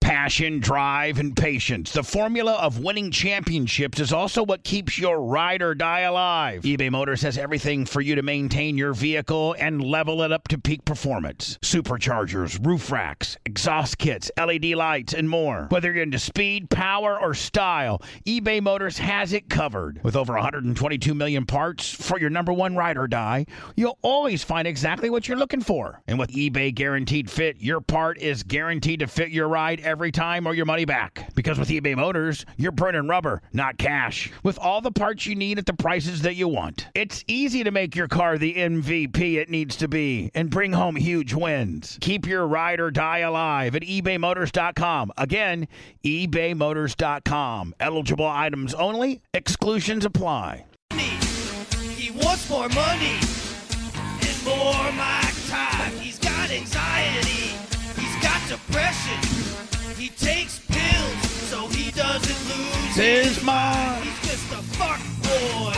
Passion, drive, and patience. The formula of winning championships is also what keeps your ride or die alive. eBay Motors has everything for you to maintain your vehicle and level it up to peak performance. Superchargers, roof racks, exhaust kits, LED lights, and more. Whether you're into speed, power, or style, eBay Motors has it covered. With over 122 million parts for your number one ride or die, you'll always find exactly what you're looking for. And with eBay Guaranteed Fit, your part is guaranteed to fit your ride every time or your money back. Because with eBay Motors, you're burning rubber, not cash. With all the parts you need at the prices that you want. It's easy to make your car the MVP it needs to be and bring home huge wins. Keep your ride or die alive at ebaymotors.com. Again, ebaymotors.com. Eligible items only. Exclusions apply. He wants more money and more mic time. He's got anxiety. He's got depression. He takes pills so he doesn't lose his mind. He's just a fuck boy.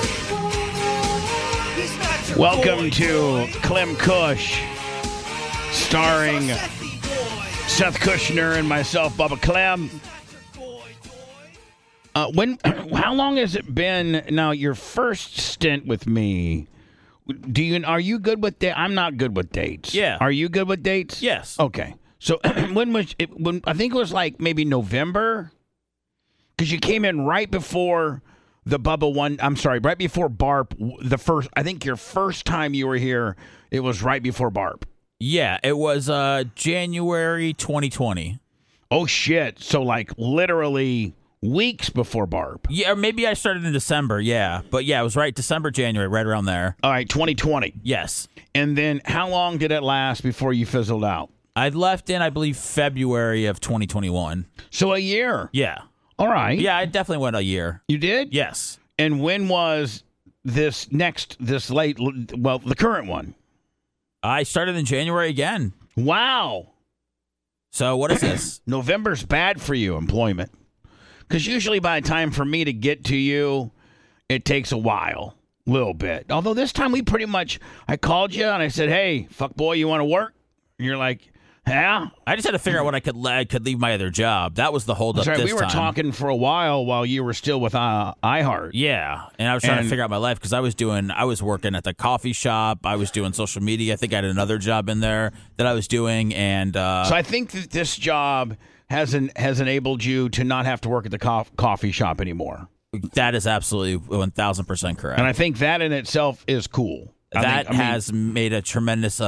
He's not your Welcome boy, to boy. Clem Kush, starring He's our Sethy boy. Seth Kushner and myself, Bubba Clem. How long has it been now? Your first stint with me. Are you good with dates? I'm not good with dates. Yeah. Are you good with dates? Yes. Okay. So when was it? When I think it was like maybe November, because you came in right before the Bubba one. I'm sorry, right before Barp. The first. I think your first time you were here, it was right before Barp. Yeah, it was January 2020. Oh shit! So like literally weeks before Barb. Yeah, or maybe I started in December, yeah. But yeah, it was right December, January, right around there. All right, 2020. Yes. And then how long did it last before you fizzled out? I left in, I believe, February of 2021. So a year. Yeah. All right. Yeah, I definitely went a year. You did? Yes. And when was the current one? I started in January again. Wow. So what is this? November's bad for you, employment. Because usually by the time for me to get to you, it takes a while, little bit. Although this time I called you and I said, hey, fuck boy, you want to work? And you're like, yeah. I just had to figure out when I could leave my other job. That was the holdup this time. We were talking for a while you were still with iHeart. Yeah, and I was trying to figure out my life because I was working at the coffee shop. I was doing social media. I think I had another job in there that I was doing. And so I think that this job has enabled you to not have to work at the coffee shop anymore. That is absolutely 1,000% correct. And I think that in itself is cool. That has made a tremendous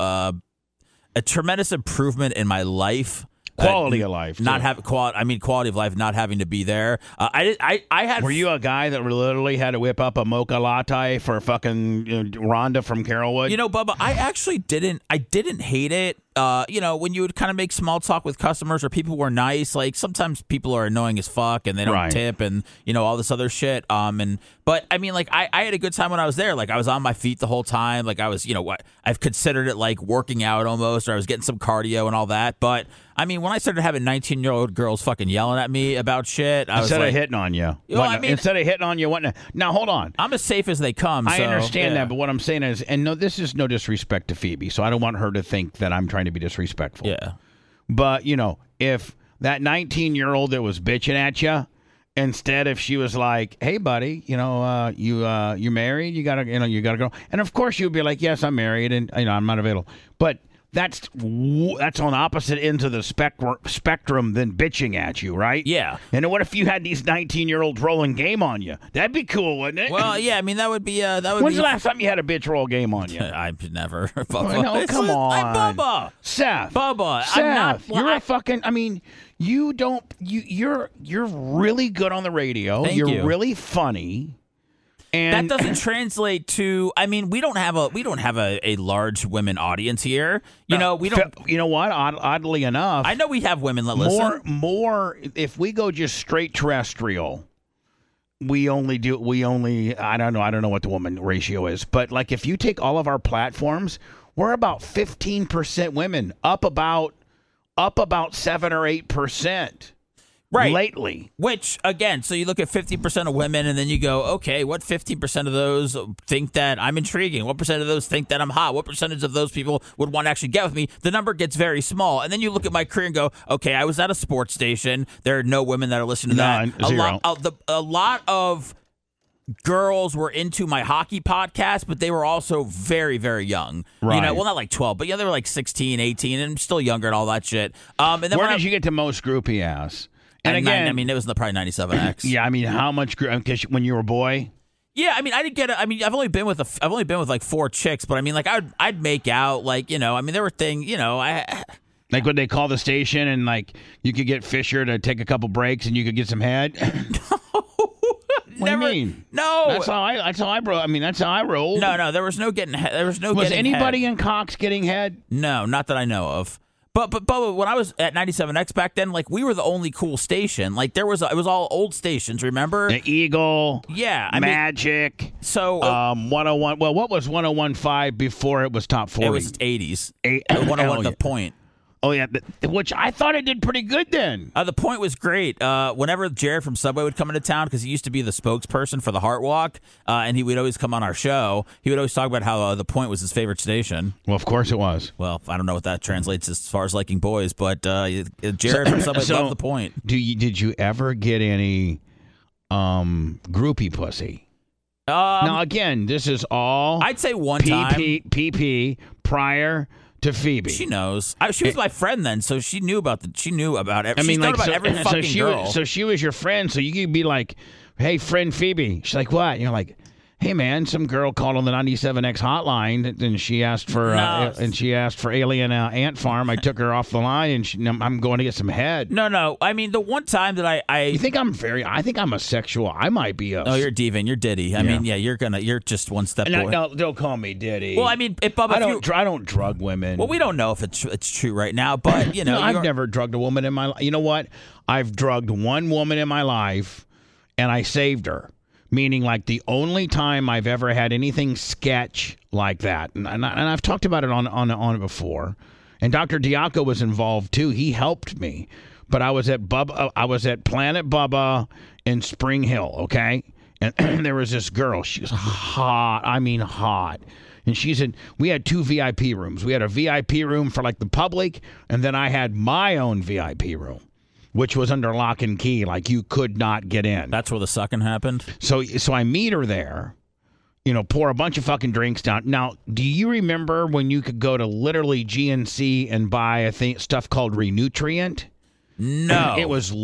improvement in my life. Quality of life. Not have quality of life. Not having to be there. I had. Were you a guy that literally had to whip up a mocha latte for fucking Rhonda from Carrollwood? You know, Bubba, I actually didn't. I didn't hate it. When you would kind of make small talk with customers or people were nice, like sometimes people are annoying as fuck and they don't tip and, all this other shit. But I mean, like I had a good time when I was there. Like I was on my feet the whole time. Like I was, I've considered it like working out almost, or I was getting some cardio and all that. But I mean, when I started having 19-year-old girls fucking yelling at me about shit, instead of hitting on you. Instead of hitting on you, now hold on. I'm as safe as they come. I understand that, but what I'm saying is, and no, this is no disrespect to Phoebe, so I don't want her to think that I'm trying to be disrespectful. Yeah. But, if that 19-year-old that was bitching at you, instead if she was like, hey, buddy, you married? You gotta go. And of course you'd be like, yes, I'm married and, I'm not available. But that's on opposite ends of the spectrum than bitching at you, right? Yeah. And what if you had these 19-year-olds rolling game on you? That'd be cool, wouldn't it? Well, yeah. I mean, that would be. When's the last time you had a bitch roll game on you? I've never. Bubba. No, come on. I'm Bubba. Seth. Bubba. Seth, I'm not. You're a fucking. I mean, you're really good on the radio. Thank you're you. really funny. And that doesn't translate to. I mean, we don't have a large women audience here. We don't. You know what? Oddly enough, I know we have women that listen. More. If we go just straight terrestrial, we only. I don't know what the woman ratio is, but like if you take all of our platforms, we're about 15% women, up about 7 or 8%. Right. Lately. Which, again, so you look at 50% of women and then you go, okay, what 15% of those think that I'm intriguing? What percent of those think that I'm hot? What percentage of those people would want to actually get with me? The number gets very small. And then you look at my career and go, okay, I was at a sports station. There are no women that are listening to that. Zero. A lot of girls were into my hockey podcast, but they were also very, very young. Right. Well, not like 12, but yeah, they were like 16, 18, and still younger and all that shit. And then where did you get the most groupie ass? And again, it was probably 97X. Yeah, I mean, how much? Because when you were a boy. Yeah, I mean, I didn't get it. I mean, I've only been with like 4 chicks, but I mean, like I'd make out, like, I mean, there were things, like when they call the station and like you could get Fisher to take a couple breaks and you could get some head. What do you mean? No, that's how I roll. I mean, that's how I roll. No, there was no getting head. There was no. Was getting anybody head. in Cox getting head? No, not that I know of. But when I was at 97X back then, like, we were the only cool station. Like, it was all old stations, remember? The Eagle. Yeah. Magic. So 101. Well, what was 101.5 before it was top 40? It was 80s. 101 The Point. Oh, yeah, which I thought it did pretty good then. The Point was great. Whenever Jared from Subway would come into town, because he used to be the spokesperson for the Heart Walk, and he would always come on our show, he would always talk about how the Point was his favorite station. Well, of course it was. Well, I don't know what that translates as far as liking boys, but Jared from Subway loved the Point. Did you ever get any groupie pussy? Now, again, this is all I'd say one time. PP prior to Phoebe. She knows. She was my friend then, so she knew about it. She mean, like, about every fucking girl. So she was your friend, so you could be like, hey, friend Phoebe. She's like, what? You're like, hey, man, some girl called on the 97X hotline, and she asked for Alien Ant Farm. I took her off the line, and I'm going to get some head. No. I mean, the one time that I You think I think I'm a sexual. I might be a. Oh, you're Divan. You're Diddy. I mean, yeah, you're just one step away. No, don't call me Diddy. Well, I mean, Bubba, I don't drug women. Well, we don't know if it's true right now, but no, I've never drugged a woman in my life. You know what? I've drugged one woman in my life, and I saved her. Meaning, like, the only time I've ever had anything sketch like that, and I've talked about it on it before, and Dr. Diaco was involved too. He helped me, but I was at Planet Bubba in Spring Hill, okay, and there was this girl. She was hot. I mean, hot. And we had 2 VIP rooms. We had a VIP room for like the public, and then I had my own VIP room, which was under lock and key, like you could not get in. That's where the sucking happened? So I meet her there, pour a bunch of fucking drinks down. Now, do you remember when you could go to literally GNC and buy stuff called Renutrient? No. It was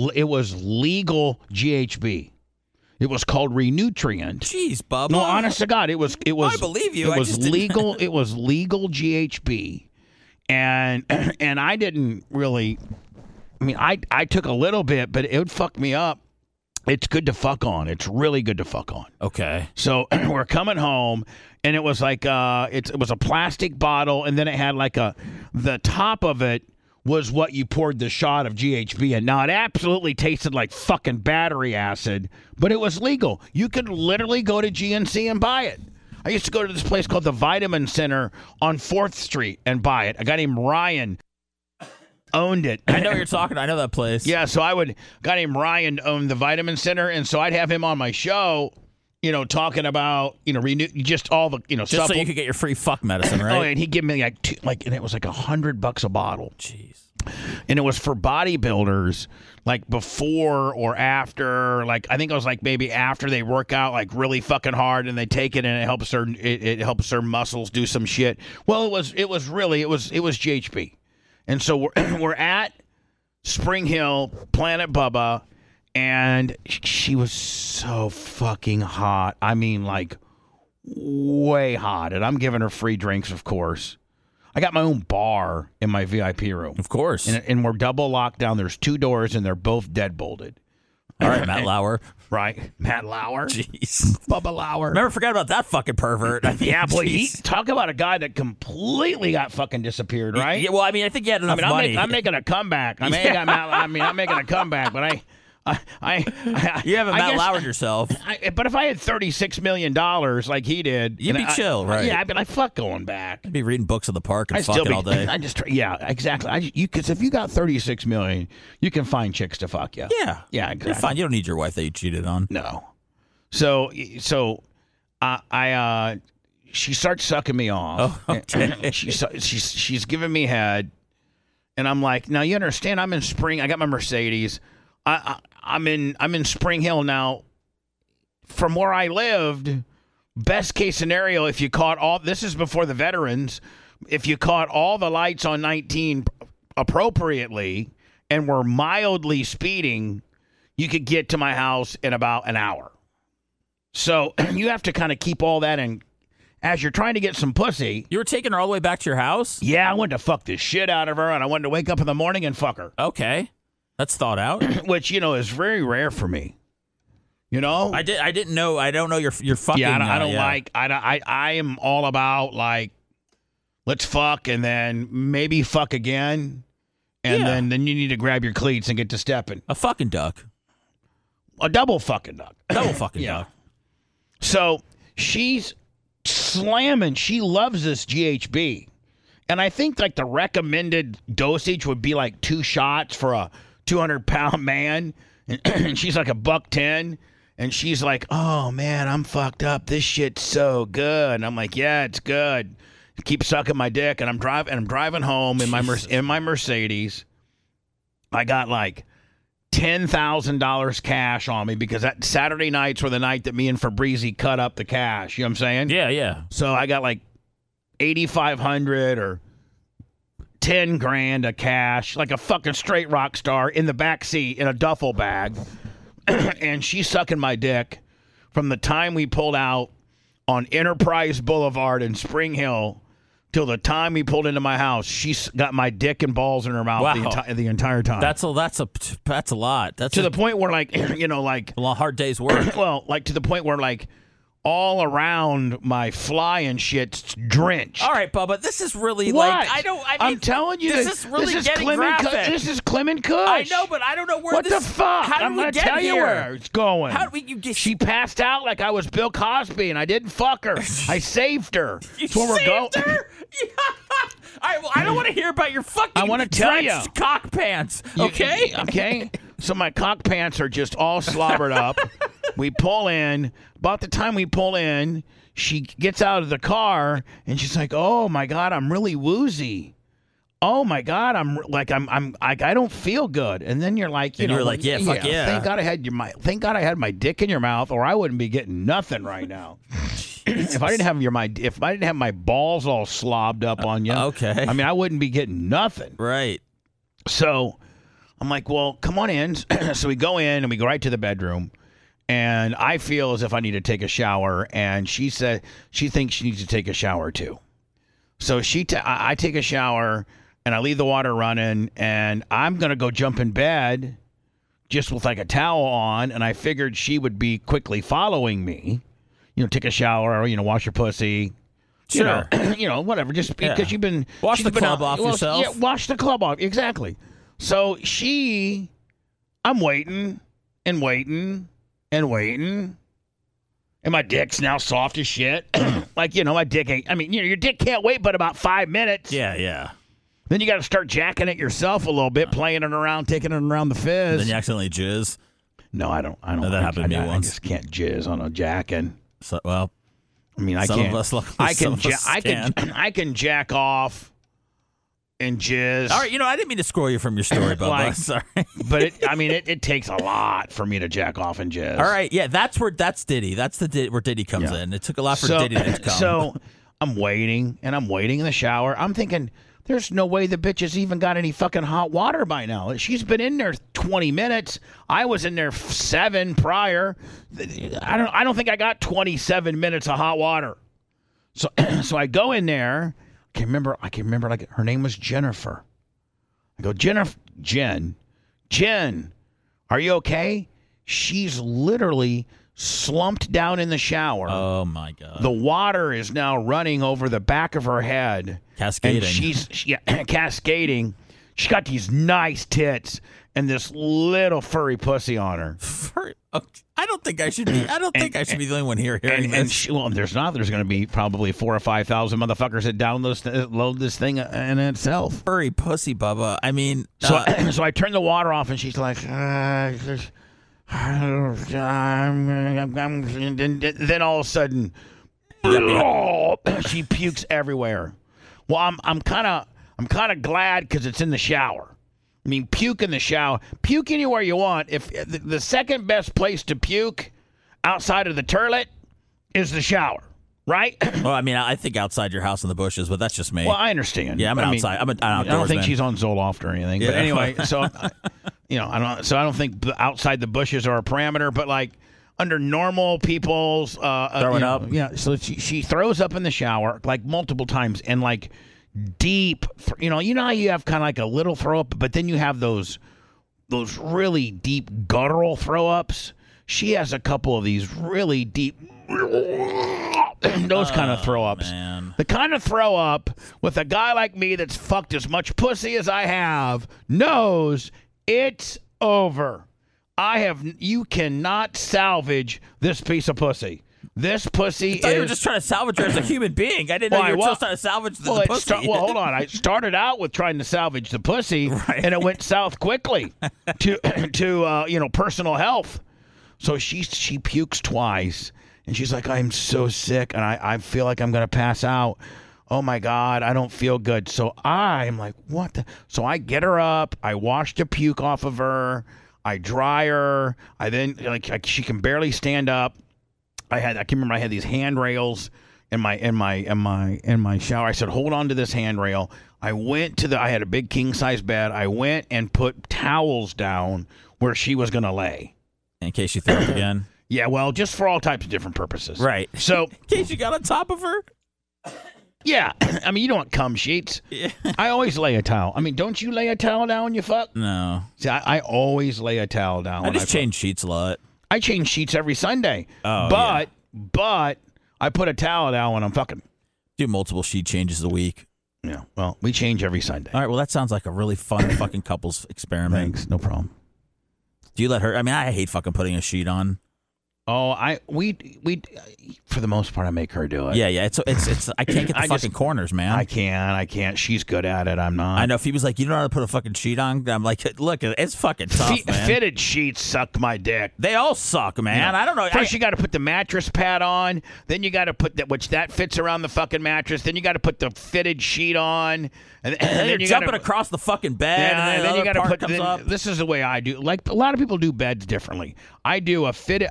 legal GHB. It was called Renutrient. Jeez, Bubba. No, honest to God, it was. I believe you. It was legal. It was legal GHB, and I didn't really. I mean, I took a little bit, but it would fuck me up. It's good to fuck on. It's really good to fuck on. Okay. So we're coming home, and it was like it was a plastic bottle, and then it had like the top of it was what you poured the shot of GHB in. Now, it absolutely tasted like fucking battery acid, but it was legal. You could literally go to GNC and buy it. I used to go to this place called the Vitamin Center on 4th Street and buy it. A guy named Ryan owned it. I know what you're talking. I know that place. Yeah, so a guy named Ryan owned the Vitamin Center, and so I'd have him on my show, talking about, just all the, just so you could get your free fuck medicine, right? Oh, and he'd give me and it was like $100 a bottle. Jeez. And it was for bodybuilders, like before or after, like I think it was like maybe after they work out like really fucking hard and they take it and it helps their muscles do some shit. Well, it was GHB. And so we're at Spring Hill, Planet Bubba, and she was so fucking hot. I mean, like, way hot. And I'm giving her free drinks, of course. I got my own bar in my VIP room. Of course. And we're double locked down. There's 2 doors, and they're both dead-bolted. All right, Matt Lauer. Right. Matt Lauer. Jeez. Bubba Lauer. Never forgot about that fucking pervert. I mean, yeah, boy. Talk about a guy that completely got fucking disappeared, right? Yeah, well, I mean, I think he had enough money. I'm making a comeback. I'm making a comeback, but You haven't Matt Lauered yourself. But if I had $36 million like he did, you'd be chill, right? Yeah, I'd be like, fuck going back. I'd be reading books in the park and fucking all day. Exactly. Because if you got $36 million, you can find chicks to fuck you. Yeah, exactly. You're fine. You don't need your wife that you cheated on. No. So she starts sucking me off. Oh, okay. She's giving me head, and I'm like, now you understand, I'm in Spring. I got my Mercedes. I'm in Spring Hill now. From where I lived, best case scenario, if you caught all, this is before the veterans, if you caught all the lights on 19 appropriately and were mildly speeding, you could get to my house in about an hour. So you have to kind of keep all that in as you're trying to get some pussy. You were taking her all the way back to your house? Yeah, I wanted to fuck the shit out of her, and I wanted to wake up in the morning and fuck her. Okay. That's thought out. Which, is very rare for me. I didn't know. I don't know you're fucking. Yeah, I don't like. I am all about like, let's fuck and then maybe fuck again, and then you need to grab your cleats and get to stepping. A fucking duck. A double fucking duck. Double fucking duck. So she's slamming. She loves this GHB, and I think like the recommended dosage would be like 2 shots for a 200-pound man, and she's like $110. And she's like, oh, man, I'm fucked up. This shit's so good. And I'm like, yeah, it's good. Keep sucking my dick. And I'm driving home in my Mercedes. I got like $10,000 cash on me because that Saturday nights were the night that me and Fabrizi cut up the cash. You know what I'm saying? Yeah. So I got like $8,500 or $10,000 of cash, like a fucking straight rock star in the back seat in a duffel bag. And she's sucking my dick from the time we pulled out on Enterprise Boulevard in Spring Hill till the time we pulled into my house. She's got my dick and balls in her mouth the entire time. That's a lot. That's to the point where like like a hard day's work. Well, like to the point where like all around my fly and shit's drenched. All right, Bubba, this is really what? I'm telling you, this is really getting graphic. This is Clement Kush. I know, but I don't know where what this. What the fuck? How I'm going to tell you where it's going. How did we get? She passed out like I was Bill Cosby, and I didn't fuck her. I saved her. That's where we're going. Her? All right, well, I don't want to hear about your fucking. I want to tell you, cock pants. Okay. Okay. So my cock pants are just all slobbered up. We pull in. About the time we pull in, she gets out of the car and she's like, "Oh my God, I'm really woozy. Oh my God, I don't feel good." And then you're like, you're like, yeah, fuck yeah. Thank God I had my dick in your mouth, or I wouldn't be getting nothing right now. If I didn't have my balls all slobbed up on you, okay. I mean, I wouldn't be getting nothing. Right. So I'm like, well, come on in. So we go in and we go right to the bedroom. And I feel as if I need to take a shower, and she said she thinks she needs to take a shower too. So I take a shower, and I leave the water running, and I'm gonna go jump in bed, just with like a towel on. And I figured she would be quickly following me, take a shower, wash your pussy, sure, whatever. Just because you've been wash the club off yourself. Yeah, wash the club off exactly. So I'm waiting and waiting. And waiting. And my dick's now soft as shit. Like, my dick ain't... I mean, your dick can't wait but about 5 minutes. Yeah. Then you got to start jacking it yourself a little bit, playing it around, taking it around the fizz. Then you accidentally jizz. No, I don't. No, that happened to me once. I just can't jizz on a jacking. So, well... I mean, I some can't... Of us look, I can jack off and jizz. All right, I didn't mean to scroll you from your story, Bubba. Sorry. But it takes a lot for me to jack off and jizz. All right, yeah, that's Diddy. That's where Diddy comes in. It took a lot for Diddy to come. So I'm waiting in the shower. I'm thinking, there's no way the bitch has even got any fucking hot water by now. She's been in there 20 minutes. I was in there 7 prior. I don't think I got 27 minutes of hot water. So I go in there. I can remember like her name was Jennifer. I go, Jen, are you okay? She's literally slumped down in the shower. Oh my God. The water is now running over the back of her head. Cascading. And she's cascading. She's got these nice tits. and this little furry pussy on her. I don't think I should be. I don't think I should be the only one here hearing this. There's not. There's going to be probably 4,000 or 5,000 motherfuckers that download this thing in itself. Furry pussy, Bubba. I mean, so I turned the water off, and she's like, then all of a sudden, she pukes everywhere. Well, I'm kind of glad because it's in the shower. I mean, puke in the shower. Puke anywhere you want. If the second best place to puke outside of the toilet is the shower, right? Well, I mean, I think outside your house in the bushes, but that's just me. Well, I understand. Yeah, I'm an outside. I'm an outdoors I don't think man. she's on Zoloft or anything. Yeah. But anyway, so I don't think outside the bushes are a parameter. But like under normal people's throwing up. Yeah. So she throws up in the shower like multiple times and like. Deep, you know how you have kind of like a little throw up, but then you have those really deep guttural throw ups. She has a couple of these really deep, those kind of throw ups. Man. The kind of throw up with a guy like me that's fucked as much pussy as I have knows it's over. You cannot salvage this piece of pussy. This pussy I thought you were just trying to salvage her as a human being. I didn't know you were just trying to salvage the pussy. Hold on. I started out with trying to salvage the pussy, right. And it went south quickly to personal health. So she pukes twice, and she's like, I'm so sick, and I feel like I'm going to pass out. Oh, my God, I don't feel good. So I'm like, what the? So I get her up. I wash the puke off of her. I dry her. I then, she can barely stand up. I can remember I had these handrails in my shower. I said, hold on to this handrail. I had a big king size bed. I went and put towels down where she was going to lay. In case you threw up again? Yeah, well, just for all types of different purposes. Right. So, in case you got on top of her? Yeah. I mean, you don't want cum sheets. Yeah. I always lay a towel. I mean, don't you lay a towel down when you fuck? No. See, I always lay a towel down. I just change sheets a lot. I change sheets every Sunday. Oh, but I put a towel down when I'm fucking. Do multiple sheet changes a week. Yeah. Well, we change every Sunday. All right. Well, that sounds like a really fun fucking couples experiment. Thanks. No problem. Do you let her? I mean, I hate fucking putting a sheet on. Oh, we for the most part I make her do it. Yeah. It's I can't get the fucking corners, man. I can't. She's good at it. I'm not. I know. If he was like, you don't know how to put a fucking sheet on, I'm like, look, it's fucking tough, man. Fitted sheets suck my dick. They all suck, man. I don't know. First, you got to put the mattress pad on. Then you got to put that fits around the fucking mattress. Then you got to put the fitted sheet on. And then you're jumping across the fucking bed. Yeah, and then you got to put. comes up. This is the way I do. Like a lot of people do beds differently. I do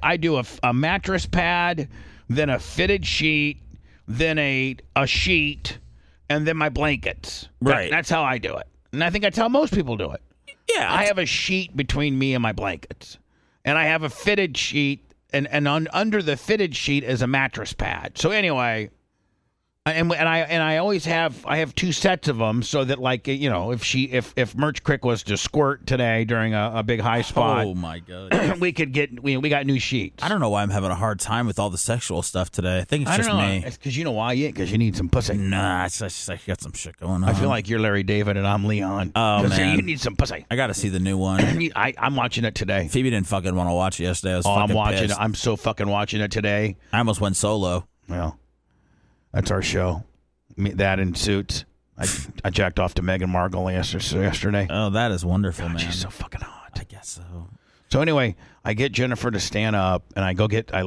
a mattress pad, then a fitted sheet, then a sheet, and then my blankets. Right. That's how I do it, and I think that's how most people do it. Yeah. I have a sheet between me and my blankets, and I have a fitted sheet, and under the fitted sheet is a mattress pad. So anyway. And I always have two sets of them so that like if Merch Crick was to squirt today during a big high spot, oh my God, we got new sheets. I don't know why I'm having a hard time with all the sexual stuff today. I think it's just me. It's because you know why? Because you need some pussy. Nah, it's just I got some shit going on. I feel like you're Larry David and I'm Leon. Oh man, you need some pussy. I got to see the new one. I'm watching it today. Phoebe didn't fucking want to watch it yesterday. I'm watching it. I'm so fucking watching it today. I almost went solo. Well, that's our show. That in Suits. I jacked off to Meghan Markle yesterday. Oh, that is wonderful, man. She's so fucking hot. I guess so. So anyway, I get Jennifer to stand up, and I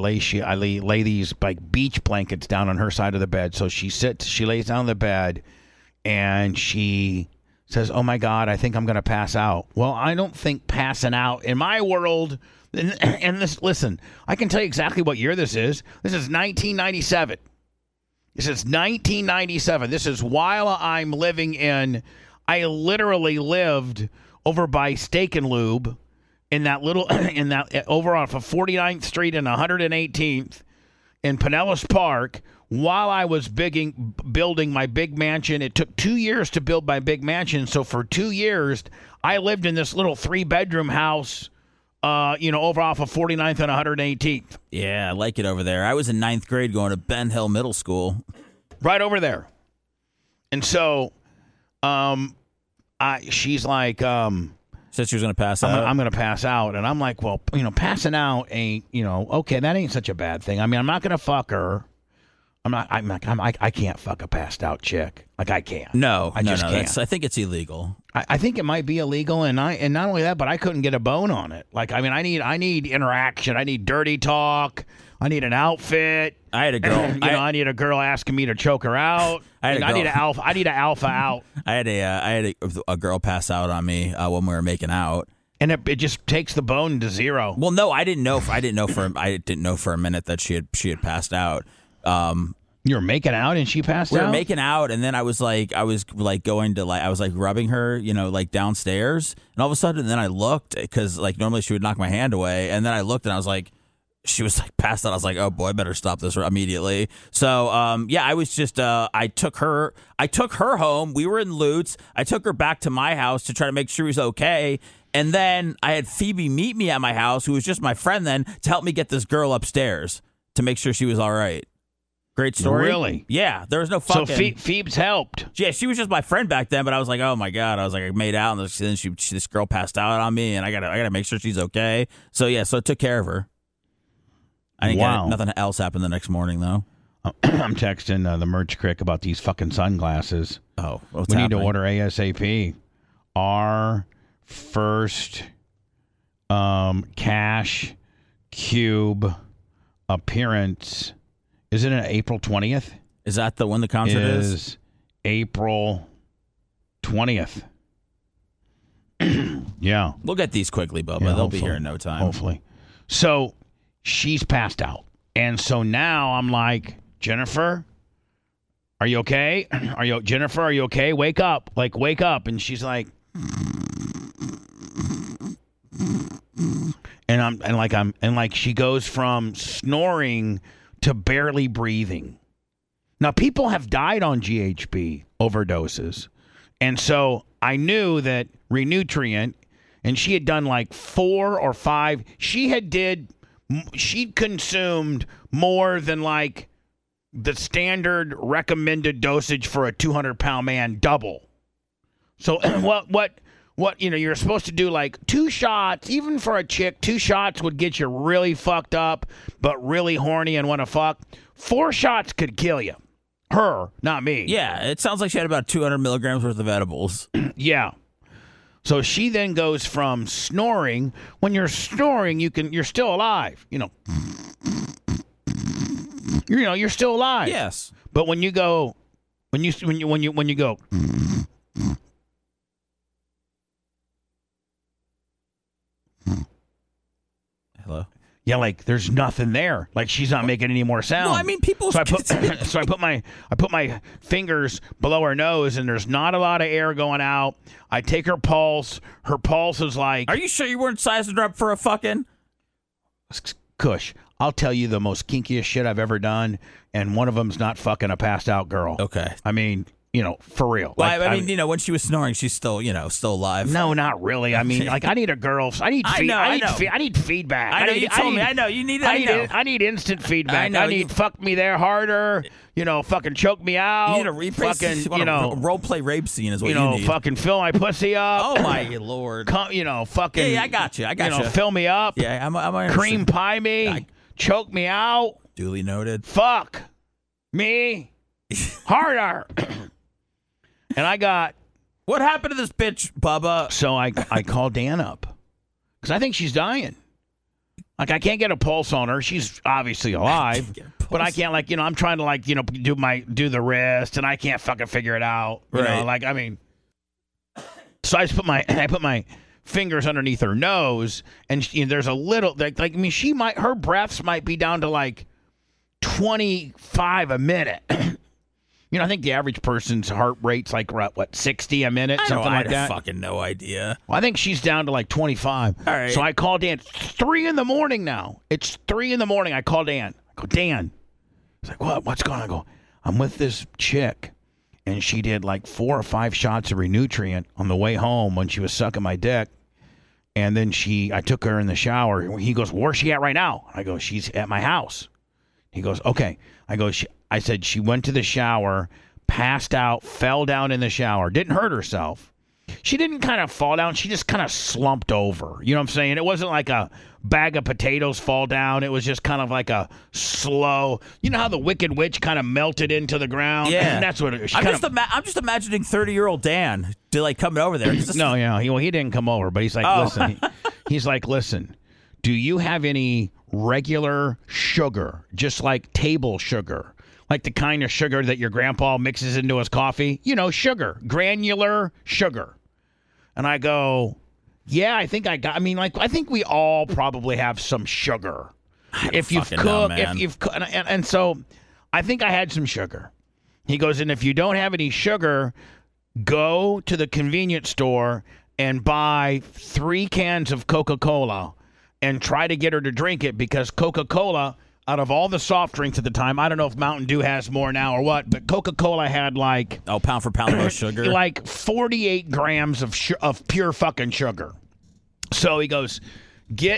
lay these like beach blankets down on her side of the bed. So she lays down on the bed, and she says, "Oh my God, I think I'm going to pass out." Well, I don't think passing out in my world. And listen, I can tell you exactly what year this is. This is 1997. This is 1997. This is while I'm living in. I literally lived over by Steak and Lube, in that over off of 49th Street and 118th in Pinellas Park. While I was building my big mansion, it took 2 years to build my big mansion. So for 2 years, I lived in this little 3-bedroom house. Over off of 49th and 118th. Yeah, I like it over there. I was in 9th grade going to Ben Hill Middle School. Right over there. And so, she's like, Said she was going to pass out. I'm going to pass out. And I'm like, well, passing out ain't, okay, that ain't such a bad thing. I mean, I'm not going to fuck her. I can't fuck a passed out chick. Like, I can't. No, I just can't. I think it's illegal. I think it might be illegal, and not only that, but I couldn't get a bone on it. Like, I mean, I need interaction. I need dirty talk. I need an outfit. I had a girl. I need a girl asking me to choke her out. I need an alpha out. I had a girl pass out on me when we were making out. And it just takes the bone to zero. Well, no, I didn't know for a minute that she had passed out. You were making out and she passed out? We were making out, and then I was going to I was rubbing her, downstairs, and all of a sudden, then I looked, because normally she would knock my hand away, and then I looked and I was like, she was passed out. I was like, oh boy, I better stop this immediately. So I was just I took her home. We were in Lutz. I took her back to my house to try to make sure she was okay. And then I had Phoebe meet me at my house, who was just my friend then, to help me get this girl upstairs to make sure she was all right. Great story. Really? Yeah, there was no fucking... So Phoebe's helped. Yeah, she was just my friend back then, but I was like, oh my God. I was like, I made out, and then this girl passed out on me, and I gotta make sure she's okay. So yeah, so I took care of her. I didn't get it. Nothing else happened the next morning, though. I'm texting the merch crick about these fucking sunglasses. Oh, we need to order ASAP. Our first Cash Cube appearance... Isn't it April 20th? Is that the when the concert is? April 20th. Yeah. We'll get these quickly, Bubba. Yeah, they'll be here in no time. Hopefully. So she's passed out. And so now I'm like, Jennifer, are you okay? Jennifer, are you okay? Wake up. Like, wake up. And she's like... And she goes from snoring to barely breathing. Now, people have died on GHB overdoses. And so I knew that Renutrient, and she had done 4 or 5. She'd consumed more than the standard recommended dosage for a 200-pound man, double. So what you're supposed to do 2 shots, even for a chick, 2 shots would get you really fucked up, but really horny and want to fuck. 4 shots could kill you. Her, not me. Yeah, it sounds like she had about 200 milligrams worth of edibles. Yeah. So she then goes from snoring. When you're snoring, you're still alive. You're still alive. Yes. But when you go, when you go. Hello? Yeah, there's nothing there. She's not making any more sound. Well, I mean, people. So I put my fingers below her nose, and there's not a lot of air going out. I take her pulse. Her pulse is like. Are you sure you weren't sizing her up for a fucking? Kush, I'll tell you the most kinkiest shit I've ever done, and one of them's not fucking a passed out girl. Okay. I mean, for real. Well, I mean, when she was snoring, she's still, still alive. No, not really. I mean, I need a girl. I need feedback. I know you told me. I know you need. I need instant feedback. I need fuck me there harder. Fucking choke me out. You need a replay. Fucking, role play rape scene is what you need. Fucking fill my pussy up. Oh my lord. Fucking. Yeah, I got you. Fill me up. Yeah, I'm cream pie me. Choke me out. Duly noted. Fuck me harder. And I got... What happened to this bitch, Bubba? So I called Dan up. Because I think she's dying. I can't get a pulse on her. She's obviously alive. But I can't, I'm trying to, do the wrist, and I can't fucking figure it out. Right. So I just put my fingers underneath her nose, and there's a little, her breaths might be down to, 25 a minute. I think the average person's heart rate's 60 a minute, something like that. I fucking no idea. Well, I think she's down to 25. All right. So I called Dan. It's 3 in the morning now. It's 3 in the morning. I call Dan. I go, Dan. He's like, what? What's going on? I go, I'm with this chick, and she did 4 or 5 shots of Renutrient on the way home when she was sucking my dick. And then I took her in the shower. He goes, where's she at right now? I go, she's at my house. He goes, okay. I said she went to the shower, passed out, fell down in the shower, didn't hurt herself. she didn't kind of fall down. She just kind of slumped over. You know what I'm saying? It wasn't like a bag of potatoes fall down. It was just kind of like a slow. You know how the Wicked Witch kind of melted into the ground? Yeah, that's what it was. I'm just imagining 30-year-old Dan coming over there. He didn't come over, but he's like, listen. He's like, listen. Do you have any regular sugar, just like table sugar? Like the kind of sugar that your grandpa mixes into his coffee? Sugar. Granular sugar. And I go, yeah, I think I think we all probably have some sugar. If you've cooked, and so I think I had some sugar. He goes, and if you don't have any sugar, go to the convenience store and buy 3 cans of Coca-Cola and try to get her to drink it, because Coca-Cola, out of all the soft drinks at the time, I don't know if Mountain Dew has more now or what, but Coca-Cola had like... pound for pound of sugar. Like 48 grams of pure fucking sugar. So he goes, get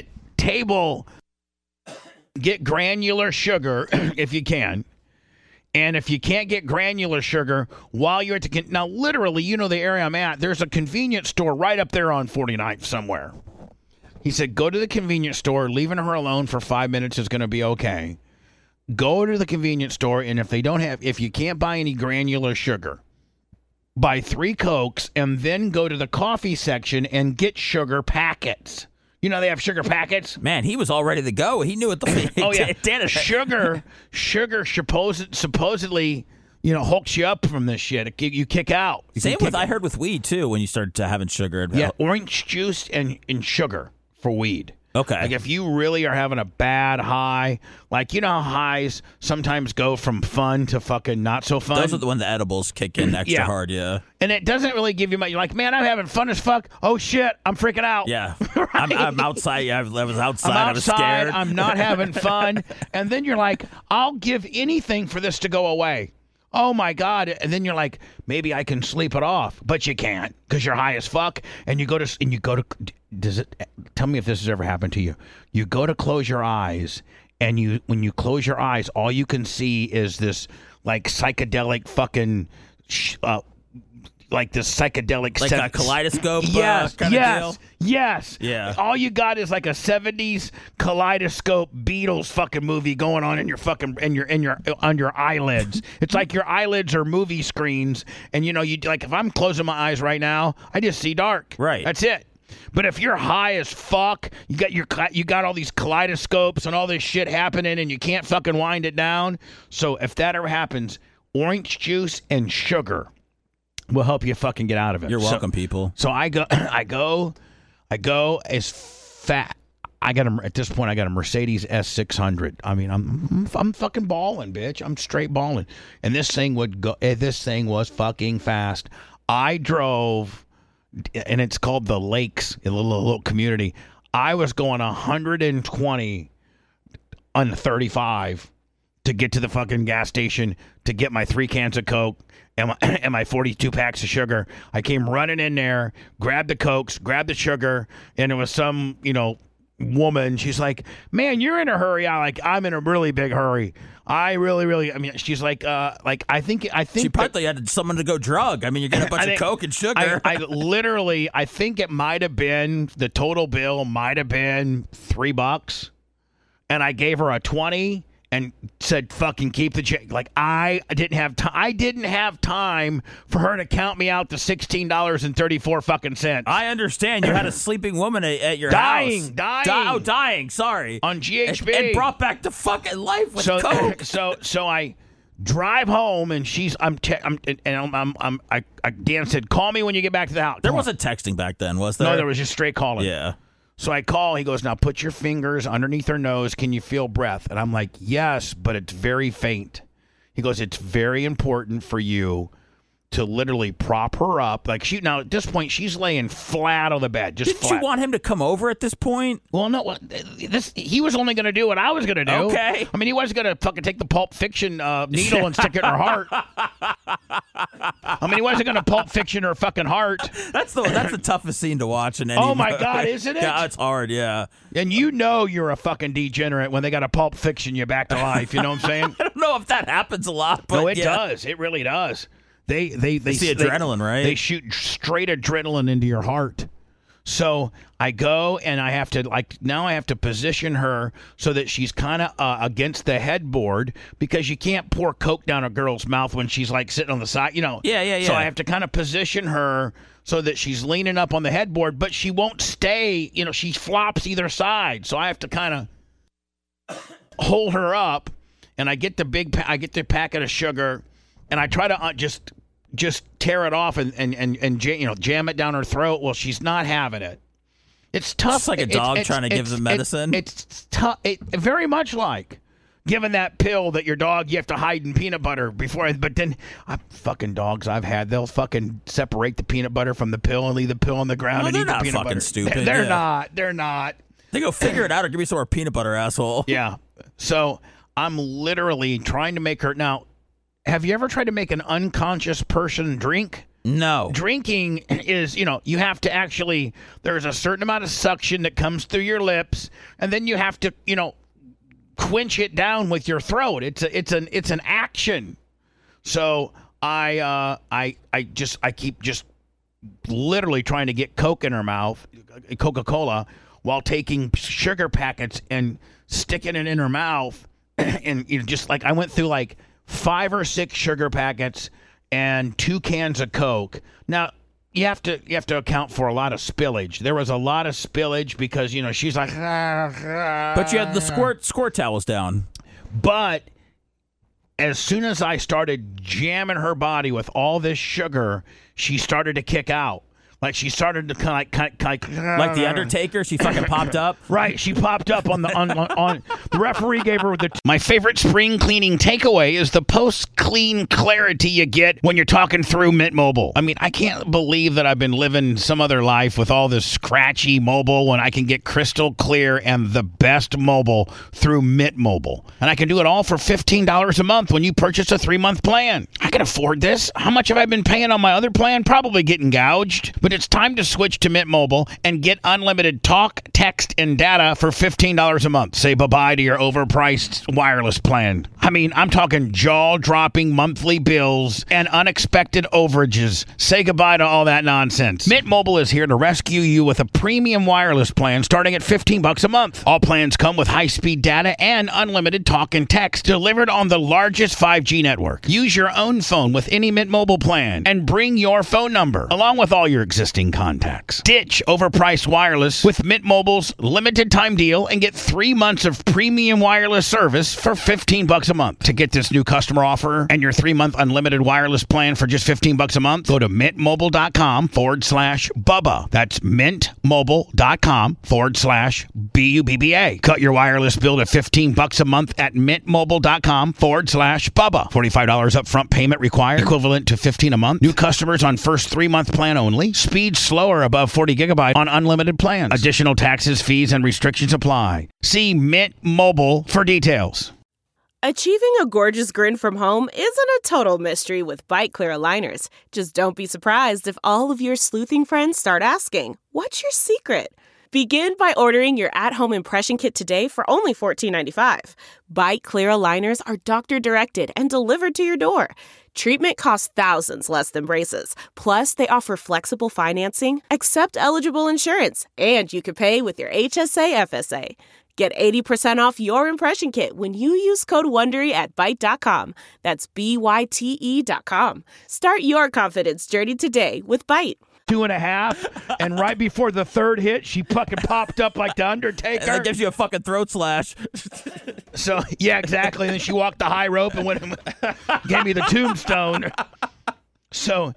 granular sugar if you can. And if you can't get granular sugar while you're at the... Now, literally, the area I'm at, there's a convenience store right up there on 49th somewhere. He said, go to the convenience store. Leaving her alone for 5 minutes is going to be okay. Go to the convenience store, and if you can't buy any granular sugar, buy 3 Cokes, and then go to the coffee section and get sugar packets. They have sugar packets. Man, he was all ready to go. He knew what the... Oh, yeah. Sugar supposedly... hooks you up from this shit. You kick out. I heard with weed, too, when you start having sugar. Yeah, orange juice and sugar for weed. Okay. Like if you really are having a bad high, like how highs sometimes go from fun to fucking not so fun. Those are the when the edibles kick in extra hard, yeah. And it doesn't really give you much. You're like, man, I'm having fun as fuck. Oh shit, I'm freaking out. Yeah. Right? I'm outside. Yeah, I was outside. I was scared. I'm not having fun. And then you're like, I'll give anything for this to go away. Oh my God. And then you're like, maybe I can sleep it off, but you can't because you're high as fuck. And you go to, tell me if this has ever happened to you. You go to close your eyes, and when you close your eyes, all you can see is this like psychedelic fucking, like this psychedelic, like a kaleidoscope. Yes, kind of deal. Yes. Yeah. All you got is like a 70s kaleidoscope Beatles fucking movie going on in your fucking on your eyelids. It's like your eyelids are movie screens, and you like if I'm closing my eyes right now, I just see dark. Right. That's it. But if you're high as fuck, you got all these kaleidoscopes and all this shit happening, and you can't fucking wind it down. So if that ever happens, orange juice and sugar will help you fucking get out of it. You're welcome, people. So I go as fat. At this point I got a Mercedes S600. I mean, I'm fucking balling, bitch. I'm straight balling. And this thing was fucking fast. I drove, and it's called the Lakes, a little community. I was going 120 on 35 to get to the fucking gas station to get my 3 cans of Coke and my 42 packs of sugar. I came running in there, grabbed the Cokes, grabbed the sugar, and it was some, woman. She's like, man, you're in a hurry. I'm in a really big hurry. I really, she's like, I think she probably had someone to go drug. I mean, you're getting a bunch of Coke and sugar. I think it might have been, the total bill might have been $3. And I gave her a 20 and said, fucking keep the check. Like, I didn't have time for her to count me out to $16.34 fucking cents. I understand. You had a sleeping woman at your house. Dying. Sorry. On GHB. And brought back to fucking life with Coke. So I drive home, and Dan said, call me when you get back to the house. There wasn't texting back then, was there? No, there was just straight calling. Yeah. So I call. He goes, now put your fingers underneath her nose. Can you feel breath? And I'm like, yes, but it's very faint. He goes, it's very important for you to literally prop her up. Like, now at this point, she's laying flat on the bed. Didn't you want him to come over at this point? Well, no. He was only going to do what I was going to do. Okay. I mean, he wasn't going to fucking take the Pulp Fiction needle and stick it in her heart. I mean, he wasn't going to Pulp Fiction her fucking heart. That's the toughest scene to watch in any Oh, my God, isn't it? Yeah, it's hard, yeah. And you're a fucking degenerate when they got to Pulp Fiction you back to life. You know what I'm saying? I don't know if that happens a lot, but no, it does. It really does. They see adrenaline, right? They shoot straight adrenaline into your heart. So I go and I have to position her so that she's kind of against the headboard, because you can't pour Coke down a girl's mouth when she's like sitting on the side, Yeah. So I have to kind of position her so that she's leaning up on the headboard, but she won't stay, she flops either side. So I have to kind of hold her up, and I get the packet of sugar, and I try to just tear it off and jam it down her throat. Well, she's not having it. It's tough. It's like a dog trying to give them medicine. It's tough. Very much like giving that pill that your dog you have to hide in peanut butter before. But then fucking dogs I've had, they'll fucking separate the peanut butter from the pill and leave the pill on the ground and eat the peanut butter. They're not fucking stupid. They're not. They're not. They go figure it out or give me some more peanut butter, asshole. Yeah. So I'm literally trying to make her now. Have you ever tried to make an unconscious person drink? No. Drinking is, you have to actually, there's a certain amount of suction that comes through your lips, and then you have to, quench it down with your throat. It's an action. So I keep just literally trying to get Coke in her mouth, Coca-Cola, while taking sugar packets and sticking it in her mouth. And just like I went through like 5 or 6 sugar packets and 2 cans of Coke. Now you have to account for a lot of spillage. There was a lot of spillage because she's like. But you had the squirt towels down. But as soon as I started jamming her body with all this sugar, she started to kick out. Like she started to kind of like the Undertaker. She fucking popped up. Right, she popped up on the referee gave her the. My favorite spring cleaning takeaway is the post-clean clarity you get when you're talking through Mint Mobile. I mean, I can't believe that I've been living some other life with all this scratchy mobile when I can get crystal clear and the best mobile through Mint Mobile, and I can do it all for $15 a month when you purchase a 3-month plan. I can afford this. How much have I been paying on my other plan? Probably getting gouged. But it's time to switch to Mint Mobile and get unlimited talk, text, and data for $15 a month. Say bye-bye to your overpriced wireless plan. I mean, I'm talking jaw-dropping monthly bills and unexpected overages. Say goodbye to all that nonsense. Mint Mobile is here to rescue you with a premium wireless plan starting at $15 a month. All plans come with high-speed data and unlimited talk and text delivered on the largest 5G network. Use your own phone with any Mint Mobile plan and bring your phone number along with all your existing contacts. Ditch overpriced wireless with Mint Mobile's limited time deal and get 3 months of premium wireless service for $15 a month. To get this new customer offer and your 3-month unlimited wireless plan for just $15 a month, go to mintmobile.com/Bubba. That's mintmobile.com/BUBBA. Cut your wireless bill to $15 a month at mintmobile.com/Bubba. $45 upfront payment required, equivalent to $15 a month. New customers on first 3-month plan only. Speed slower above 40 gigabyte on unlimited plans. Additional taxes, fees, and restrictions apply. See Mint Mobile for details. Achieving a gorgeous grin from home isn't a total mystery with Byte Clear aligners. Just don't be surprised if all of your sleuthing friends start asking, "What's your secret?" Begin by ordering your at-home impression kit today for only $14.95. Byte Clear aligners are doctor-directed and delivered to your door. Treatment costs thousands less than braces. Plus, they offer flexible financing, accept eligible insurance, and you can pay with your HSA FSA. Get 80% off your impression kit when you use code WONDERY at Byte.com. That's BYTE.com. Start your confidence journey today with Byte. 2.5, and right before the third hit, she fucking popped up like the Undertaker. And that gives you a fucking throat slash. So, yeah, exactly. And then she walked the high rope and went and gave me the tombstone. So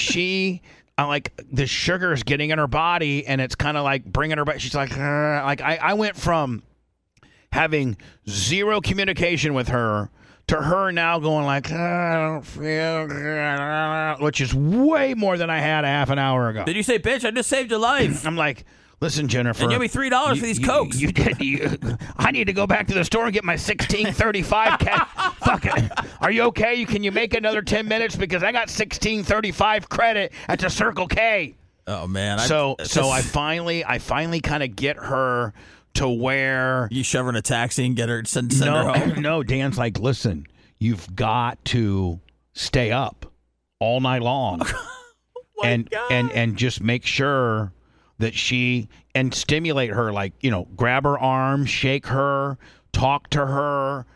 the sugar is getting in her body, and it's kind of like bringing her back. She's like I went from having zero communication with her to her now going like, I don't feel good, which is way more than I had a half an hour ago. Did you say, bitch, I just saved your life? I'm like, listen, Jennifer. And give me $3 for these Cokes. I need to go back to the store and get my 1635 Fuck it. Are you okay? Can you make another 10 minutes? Because I got 1635 credit at the Circle K. Oh, man. So I finally kind of get her to where you shove her in a taxi and get her send her home. No, Dan's like, listen, you've got to stay up. all night long. And just make sure that and stimulate her, like, grab her arm, shake her, talk to her,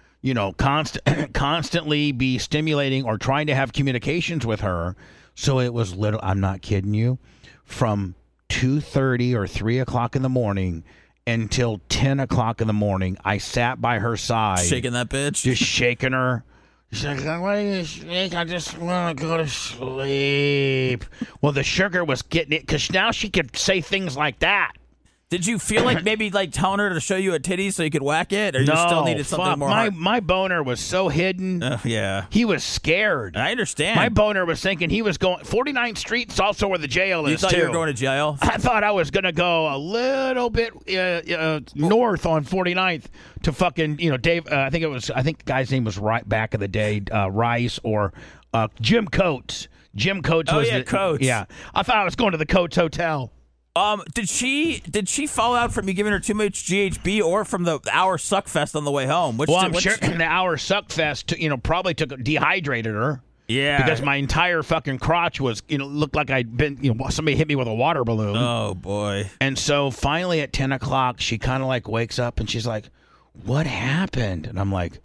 constantly be stimulating or trying to have communications with her. So it was I'm not kidding you, from 2:30 or 3 o'clock in the morning until 10 o'clock in the morning, I sat by her side. Shaking that bitch? Just shaking her. She's like, why do you shake? I just want to go to sleep. Well, the sugar was getting it because now she could say things like that. Did you feel like maybe like telling her to show you a titty so you could whack it? Or you still needed something more hard? My boner was so hidden. Yeah. He was scared. I understand. My boner was thinking he was going. 49th Street's also where the jail is, You thought you were going to jail? I thought I was going to go a little bit north on 49th to fucking, Dave. I think the guy's name was right back in the day, Rice or Jim Coates. Jim Coates was Coates. Yeah. I thought I was going to the Coates Hotel. Did she fall out from you giving her too much GHB or from the hour suck fest on the way home? I'm sure the hour suck fest, probably dehydrated her. Yeah. Because my entire fucking crotch was, looked like I'd been, somebody hit me with a water balloon. Oh, boy. And so finally at 10 o'clock, she kind of like wakes up and she's like, what happened? And I'm like,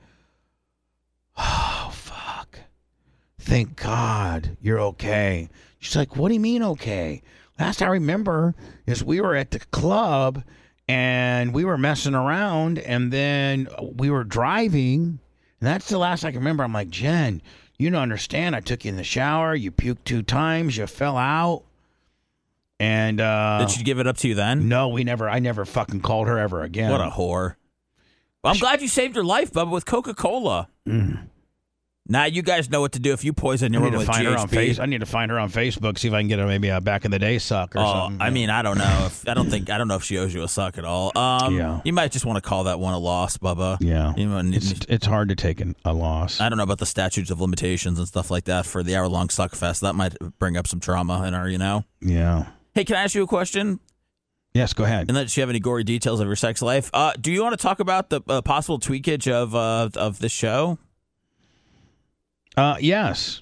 oh, fuck. Thank God you're okay. She's like, what do you mean okay? Last I remember is we were at the club and we were messing around and then we were driving. And that's the last I can remember. I'm like, Jen, you don't understand. I took you in the shower. You puked 2 times. You fell out. And did she give it up to you then? No, I never fucking called her ever again. What a whore. Well, I'm glad you saved her life, Bubba, with Coca-Cola. Now you guys know what to do if you poison your woman with GHB. I need to find her on Facebook, see if I can get her maybe a back in the day suck or something. I mean, I don't know if she owes you a suck at all. Yeah. You might just want to call that one a loss, Bubba. Yeah. It's hard to take a loss. I don't know about the statutes of limitations and stuff like that for the hour-long suck fest. That might bring up some trauma in her, Yeah. Hey, can I ask you a question? Yes, go ahead. Unless you have any gory details of your sex life. Do you want to talk about the possible tweakage of this show? Yes.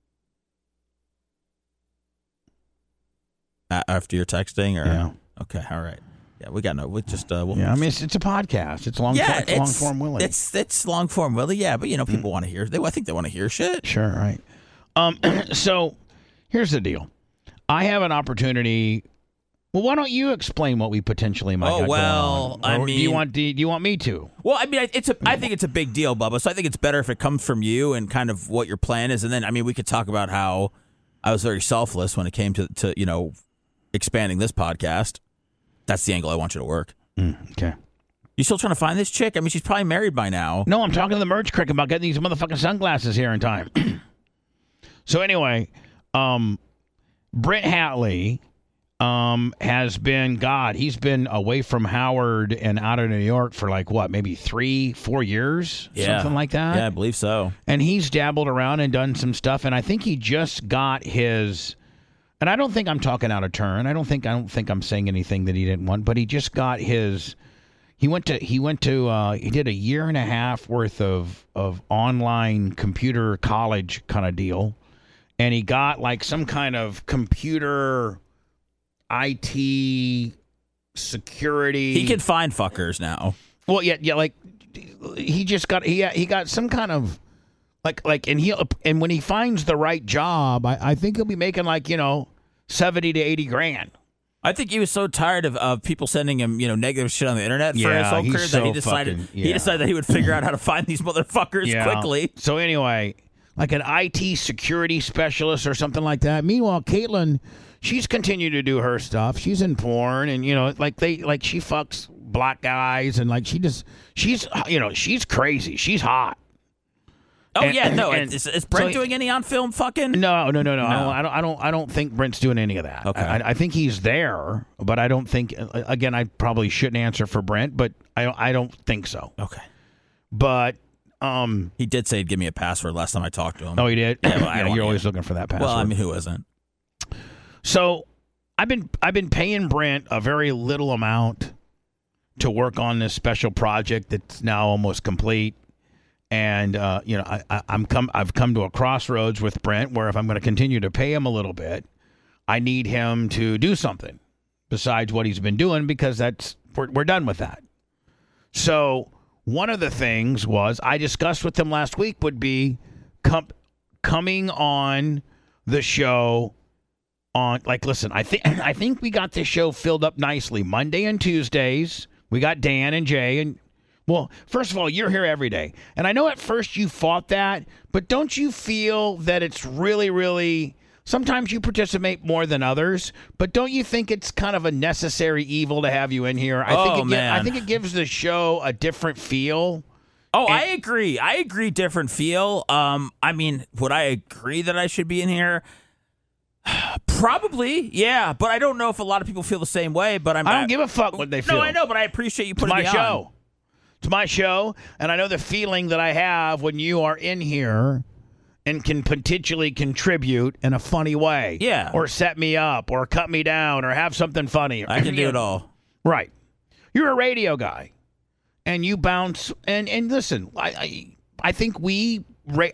After you're texting, or yeah. Okay, all right. Yeah, we got no. We just we'll I mean, it's a podcast. It's long. Yeah, it's long form Willie. It's long form Willie. Yeah, but people want to hear. I think they want to hear shit. Sure, right. So here's the deal. I have an opportunity. Well, why don't you explain what we potentially might got going on? I mean, do you want me to? Well, I mean, I think it's a big deal, Bubba. So I think it's better if it comes from you and kind of what your plan is, and then we could talk about how I was very selfless when it came to expanding this podcast. That's the angle I want you to work. Okay. You still trying to find this chick? I mean, she's probably married by now. No, I'm talking to the merch crick about getting these motherfucking sunglasses here in time. So anyway, Brent Hatley has been, he's been away from Howard and out of New York for like what, maybe 3-4 years? Yeah. Something like that? Yeah, I believe so. And he's dabbled around and done some stuff, and I think he just got his, and I don't think I'm talking out of turn. I don't think I'm saying anything that he didn't want, but he just got his, he did a 1.5 years worth of online computer college kind of deal, and he got like some kind of computer IT security. He can find fuckers now. Well, yeah, like he just got he got some kind of like and when he finds the right job, I think he'll be making like 70 to 80 grand. I think he was so tired of people sending him negative shit on the internet for his whole career that he decided that he would figure out how to find these motherfuckers quickly. So anyway, like an IT security specialist or something like that. Meanwhile, Caitlin, she's continued to do her stuff. She's in porn, and she fucks black guys, and like she's crazy. She's hot. Oh is Brent doing any on film fucking? No. I don't think Brent's doing any of that. Okay. I think he's there, but I don't think. Again, I probably shouldn't answer for Brent, but I don't think so. Okay. But he did say he'd give me a password last time I talked to him. Oh, he did. Yeah, you're always looking for that password. Well, I mean, who isn't? So, I've been paying Brent a very little amount to work on this special project that's now almost complete, And I've come to a crossroads with Brent where if I'm going to continue to pay him a little bit, I need him to do something besides what he's been doing, because we're done with that. So one of the things was I discussed with him last week would be coming on the show on, like, listen, I think we got this show filled up nicely. Monday and Tuesdays, we got Dan and Jay. And, well, first of all, you're here every day. And I know at first you fought that, but don't you feel that it's really, really, sometimes you participate more than others, but don't you think it's kind of a necessary evil to have you in here? I think it gives the show a different feel. Oh, I agree. I agree, different feel. I mean, would I agree that I should be in here? Probably, yeah, but I don't know if a lot of people feel the same way. But I don't give a fuck what they feel. No, I know, but I appreciate you putting me on. It's my show. It's my show, and I know the feeling that I have when you are in here and can potentially contribute in a funny way. Yeah. Or set me up, or cut me down, or have something funny. I can do it all. Right. You're a radio guy, and you bounce. And listen, I think we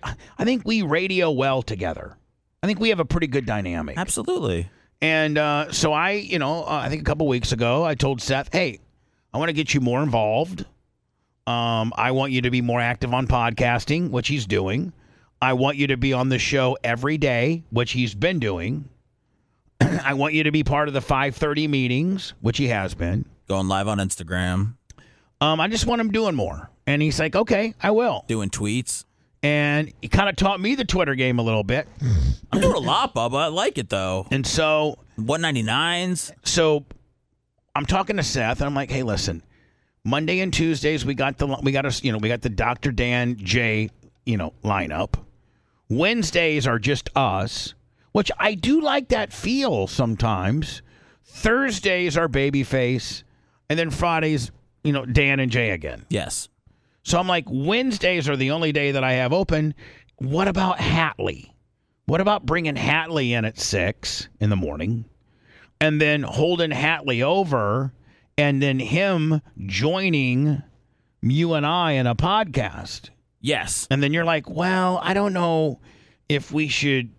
radio well together. I think we have a pretty good dynamic. Absolutely. And so I think a couple weeks ago, I told Seth, hey, I want to get you more involved. I want you to be more active on podcasting, which he's doing. I want you to be on the show every day, which he's been doing. I want you to be part of the 5:30 meetings, which he has been. Going live on Instagram. I just want him doing more. And he's like, okay, I will. Doing tweets. And he kind of taught me the Twitter game a little bit. I'm doing a lot, Bubba. I like it, though. And so 199s. So I'm talking to Seth, and I'm like, hey, listen, Monday and Tuesdays we got the Dr. Dan J lineup. Wednesdays are just us, which I do like that feel sometimes. Thursdays are Babyface, and then Fridays, Dan and Jay again. Yes. So I'm like, Wednesdays are the only day that I have open. What about Hatley? What about bringing Hatley in at 6 in the morning and then holding Hatley over and then him joining you and I in a podcast? Yes. And then you're like, well, I don't know if we should,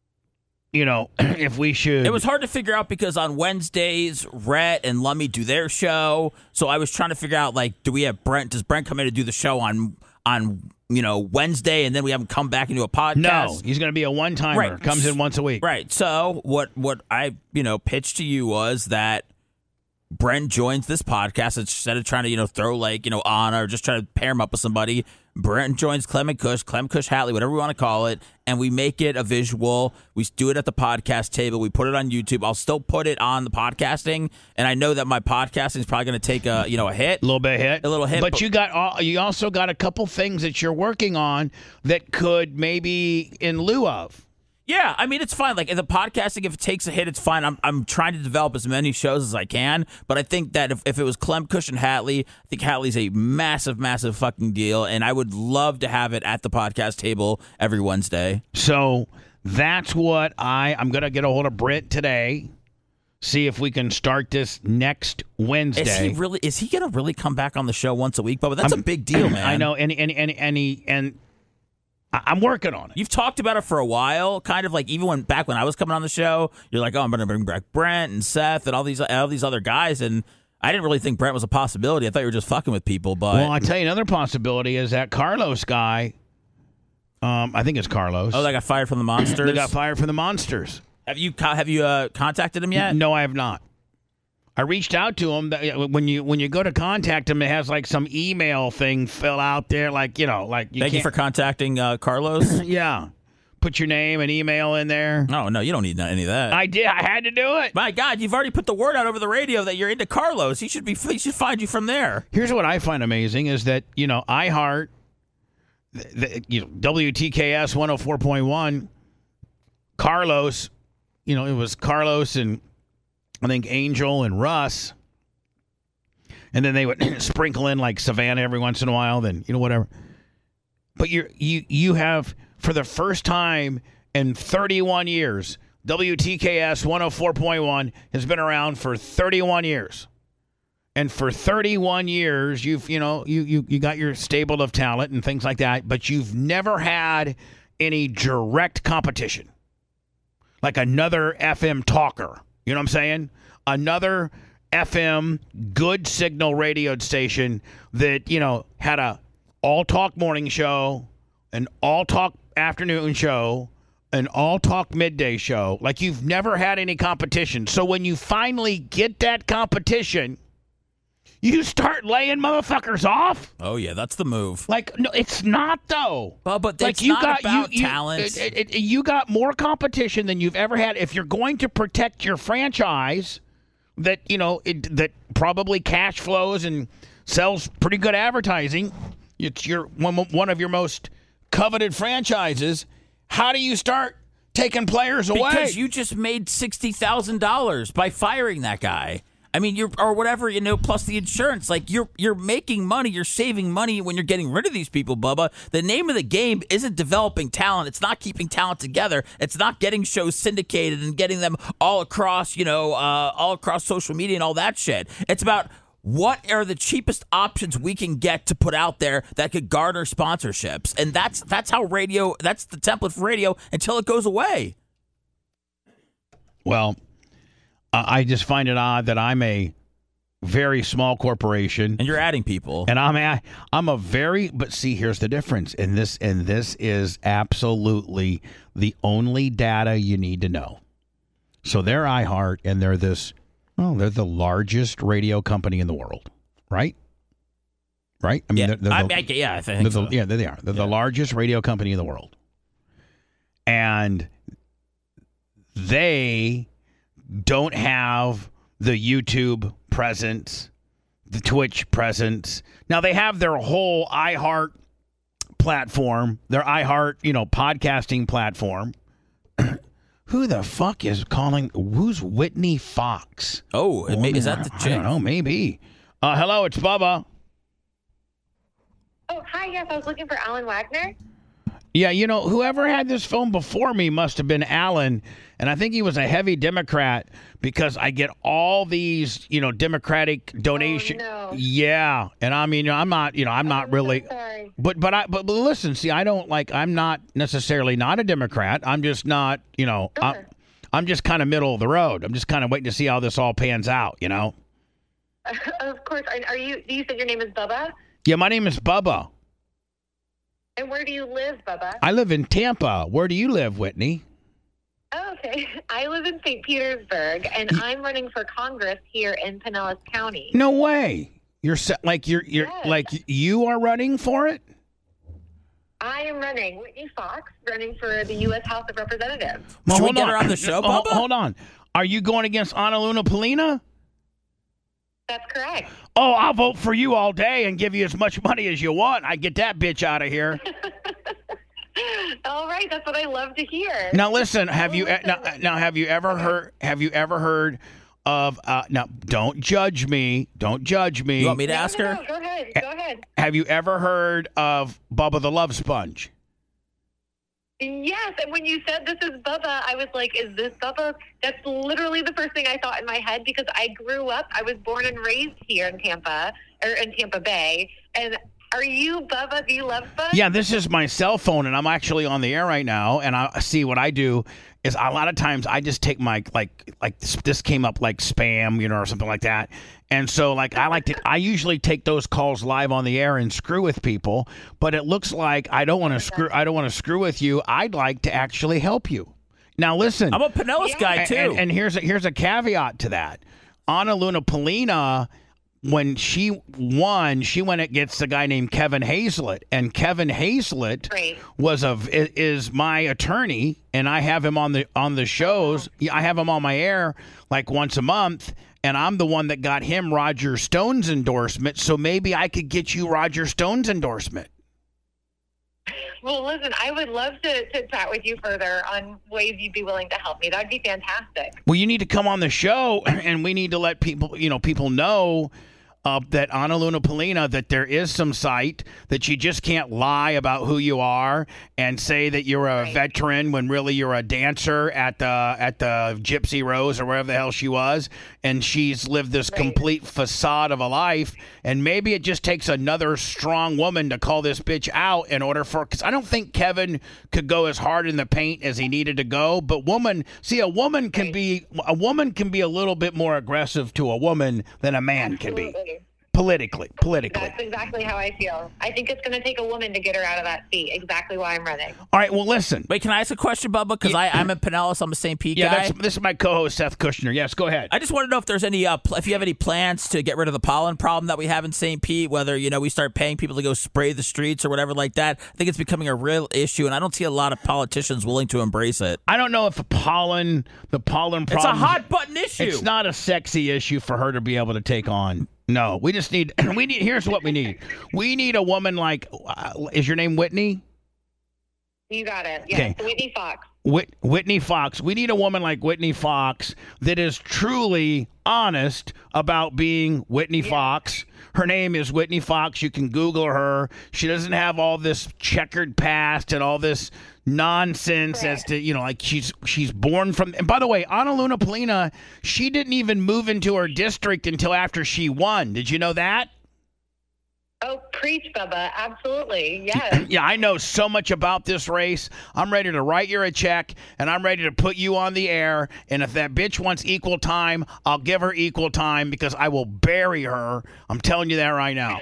if we should. It was hard to figure out because on Wednesdays, Rhett and Lummy do their show. So I was trying to figure out, like, do we have Brent? Does Brent come in to do the show on Wednesday, and then we have him come back and do a podcast? No, he's going to be a one-timer. Right. Comes in once a week. Right. So what I, pitched to you was that Brent joins this podcast instead of trying to, throw on or just try to pair him up with somebody. Brent joins Clem Kush Hatley, whatever we want to call it, and we make it a visual. We do it at the podcast table. We put it on YouTube. I'll still put it on the podcasting, and I know that my podcasting is probably going to take a hit, a little hit. But you also got a couple things that you're working on that could maybe in lieu of. Yeah, I mean, it's fine. Like, in the podcasting, if it takes a hit, it's fine. I'm trying to develop as many shows as I can, but I think that if it was Clem Kush and Hatley, I think Hatley's a massive, massive fucking deal, and I would love to have it at the podcast table every Wednesday. So that's what I'm going to get a hold of Brent today, see if we can start this next Wednesday. Is he going to really come back on the show once a week, Bubba? That's a big deal, man. I know, and I'm working on it. You've talked about it for a while, kind of like even when I was coming on the show, you're like, oh, I'm going to bring back Brent and Seth and all these other guys, and I didn't really think Brent was a possibility. I thought you were just fucking with people. But well, I tell you another possibility is that Carlos guy. I think it's Carlos. Oh, they got fired from the Monsters. They got fired from the Monsters. Have you contacted him yet? No, I have not. I reached out to him. When you go to contact him, it has like some email thing fill out there, like Thank you for contacting Carlos. Yeah, put your name and email in there. Oh no, you don't need any of that. I did. I had to do it. My God, you've already put the word out over the radio that you're into Carlos. He should find you from there. Here's what I find amazing is that iHeart, WTKS 104.1, Carlos. It was Carlos and I think Angel and Russ, and then they would sprinkle in like Savannah every once in a while, then whatever. But you have, for the first time in 31 years, WTKS 104.1 has been around for 31 years. And for 31 years, you got your stable of talent and things like that, but you've never had any direct competition. Like another FM talker. You know what I'm saying? Another FM good signal radio station that, had a all-talk morning show, an all-talk afternoon show, an all-talk midday show. Like, you've never had any competition. So when you finally get that competition, you start laying motherfuckers off? Oh, yeah, that's the move. Like, no, it's not, though. But it's not about talent. You got more competition than you've ever had. If you're going to protect your franchise that, that probably cash flows and sells pretty good advertising, it's one of your most coveted franchises, how do you start taking players away? Because you just made $60,000 by firing that guy. I mean, or whatever, plus the insurance. Like, you're making money, you're saving money when you're getting rid of these people, Bubba. The name of the game isn't developing talent. It's not keeping talent together. It's not getting shows syndicated and getting them all across, all across social media and all that shit. It's about what are the cheapest options we can get to put out there that could garner sponsorships. And that's how radio, that's the template for radio until it goes away. Well, I just find it odd that I'm a very small corporation, and you're adding people, and I'm a very. But see, here's the difference, and this is absolutely the only data you need to know. So they're iHeart, and they're the largest radio company in the world, right? Right? I mean, I think so. They are. They're the largest radio company in the world, and they don't have the YouTube presence, the Twitch presence. Now, they have their whole iHeart platform, their iHeart, podcasting platform. Who the fuck is calling? Who's Whitney Fox? Oh, is that the chick? I don't know, maybe. Hello, it's Bubba. Oh, hi, yes, I was looking for Alan Wagner. Yeah, whoever had this phone before me must have been Alan, and I think he was a heavy Democrat because I get all these, Democratic donations. Oh, no. Yeah, and I mean, I'm not really. So sorry. But listen, see, I'm not necessarily not a Democrat. I'm just not, Sure. I'm just kind of middle of the road. I'm just kind of waiting to see how this all pans out, Of course. You said your name is Bubba? Yeah, my name is Bubba. And where do you live, Bubba? I live in Tampa. Where do you live, Whitney? Oh, okay. I live in St. Petersburg, and I'm running for Congress here in Pinellas County. No way. You're Yes. like you are running for it? I am running. Whitney Fox, running for the U.S. House of Representatives. Should we get her on the show, Bubba? Hold on. Are you going against Ana Luna Polina? That's correct. Oh, I'll vote for you all day and give you as much money as you want. I get that bitch out of here. All right, that's what I love to hear. Now listen, have you ever heard of now don't judge me. Don't judge me. You want me to ask her? No, go ahead. Have you ever heard of Bubba the Love Sponge? Yes, and when you said this is Bubba, I was like, is this Bubba? That's literally the first thing I thought in my head because I was born and raised here in Tampa, or in Tampa Bay. And are you Bubba? Do you love Sponge? Yeah, this is my cell phone, and I'm actually on the air right now. And I see what I do is a lot of times I just take my like this came up like spam, or something like that. And so I usually take those calls live on the air and screw with people, but it looks like I don't want to screw with you. I'd like to actually help you. Now listen, I'm a Pinellas guy too. And here's a caveat to that. Ana Luna Polina, when she won, she went against a guy named Kevin Hazlett, and Kevin Hazlett is my attorney, and I have him on the shows. I have him on my air like once a month. And I'm the one that got him Roger Stone's endorsement, so maybe I could get you Roger Stone's endorsement. Well, listen, I would love to chat with you further on ways you'd be willing to help me. That would be fantastic. Well, you need to come on the show, and we need to let people know that Ana Luna Polina, that there is some site that you just can't lie about who you are and say that you're a veteran when really you're a dancer at the Gypsy Rose or wherever the hell she was, and she's lived this complete facade of a life, and maybe it just takes another strong woman to call this bitch out in order for, because I don't think Kevin could go as hard in the paint as he needed to go, but a woman can be a little bit more aggressive to a woman than a man can be. Politically. That's exactly how I feel. I think it's going to take a woman to get her out of that seat. Exactly why I'm running. All right, well, listen. Wait, can I ask a question, Bubba? Because I'm in Pinellas. I'm a St. Pete guy. This is my co-host, Seth Kushner. Yes, go ahead. I just want to know if there's any, if you have any plans to get rid of the pollen problem that we have in St. Pete, whether, we start paying people to go spray the streets or whatever like that. I think it's becoming a real issue, and I don't see a lot of politicians willing to embrace it. I don't know if the pollen problem... It's a hot-button issue. It's not a sexy issue for her to be able to take on. No, we just need, here's what we need. We need a woman like, is your name Whitney? You got it. Yes, okay. Whitney Fox. Whitney Fox. We need a woman like Whitney Fox that is truly honest about being Whitney Fox. Her name is Whitney Fox. You can Google her. She doesn't have all this checkered past and all this nonsense as to, like she's born from. And by the way, Ana Luna Polina, she didn't even move into her district until after she won. Did you know that? Oh, preach, Bubba. Absolutely. Yes. Yeah, I know so much about this race. I'm ready to write you a check, and I'm ready to put you on the air. And if that bitch wants equal time, I'll give her equal time because I will bury her. I'm telling you that right now.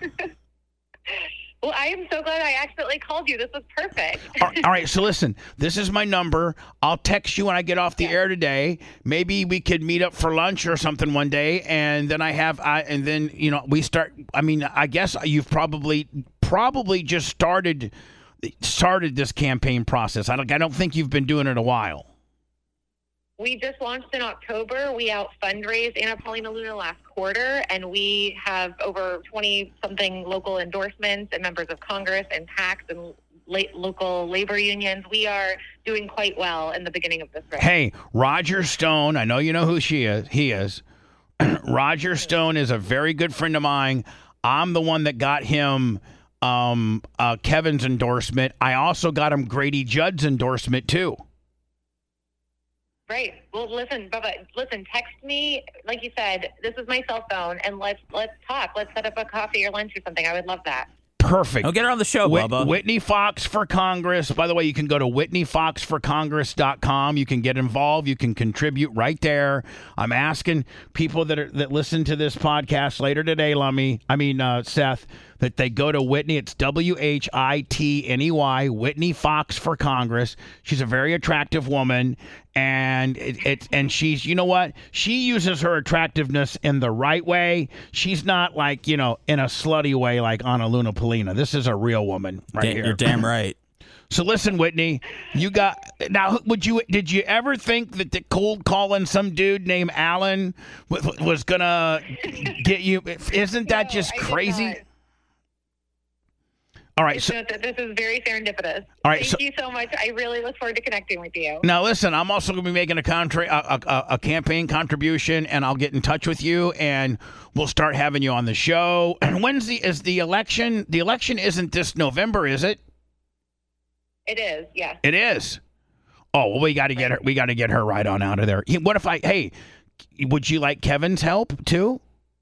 Well, I am so glad I accidentally called you. This was perfect. All right, so listen, this is my number. I'll text you when I get off the air today. Maybe we could meet up for lunch or something one day, and then we start. I mean, I guess you've probably just started this campaign process. I don't think you've been doing it a while. We just launched in October. We out-fundraised Ana Paulina Luna last quarter, and we have over 20-something local endorsements and members of Congress and PACs and local labor unions. We are doing quite well in the beginning of this race. Hey, Roger Stone, I know you know who he is. Roger Stone is a very good friend of mine. I'm the one that got him Kevin's endorsement. I also got him Grady Judd's endorsement, too. Right. Well, listen, Bubba, text me. Like you said, this is my cell phone, and let's talk. Let's set up a coffee or lunch or something. I would love that. Perfect. I'll get her on the show, Bubba. Whitney Fox for Congress. By the way, you can go to WhitneyFoxForCongress.com. You can get involved. You can contribute right there. I'm asking people that listen to this podcast later today, Seth, that they go to Whitney. It's WHITNEY, Whitney Fox for Congress. She's a very attractive woman, and she's, you know what? She uses her attractiveness in the right way. She's not like, in a slutty way like Ana Luna Polina. This is a real woman here. You're damn right. So listen, Whitney, did you ever think that the cold calling some dude named Alan was gonna get you? Isn't that just crazy? All right, this is very serendipitous. All right, Thank you so much. I really look forward to connecting with you. Now, listen, I'm also going to be making a campaign contribution, and I'll get in touch with you, and we'll start having you on the show. And is the election? The election isn't this November, is it? It is, yes. It is. Oh, well, we got to get her. We got to get her right on out of there. What if hey, would you like Kevin's help too?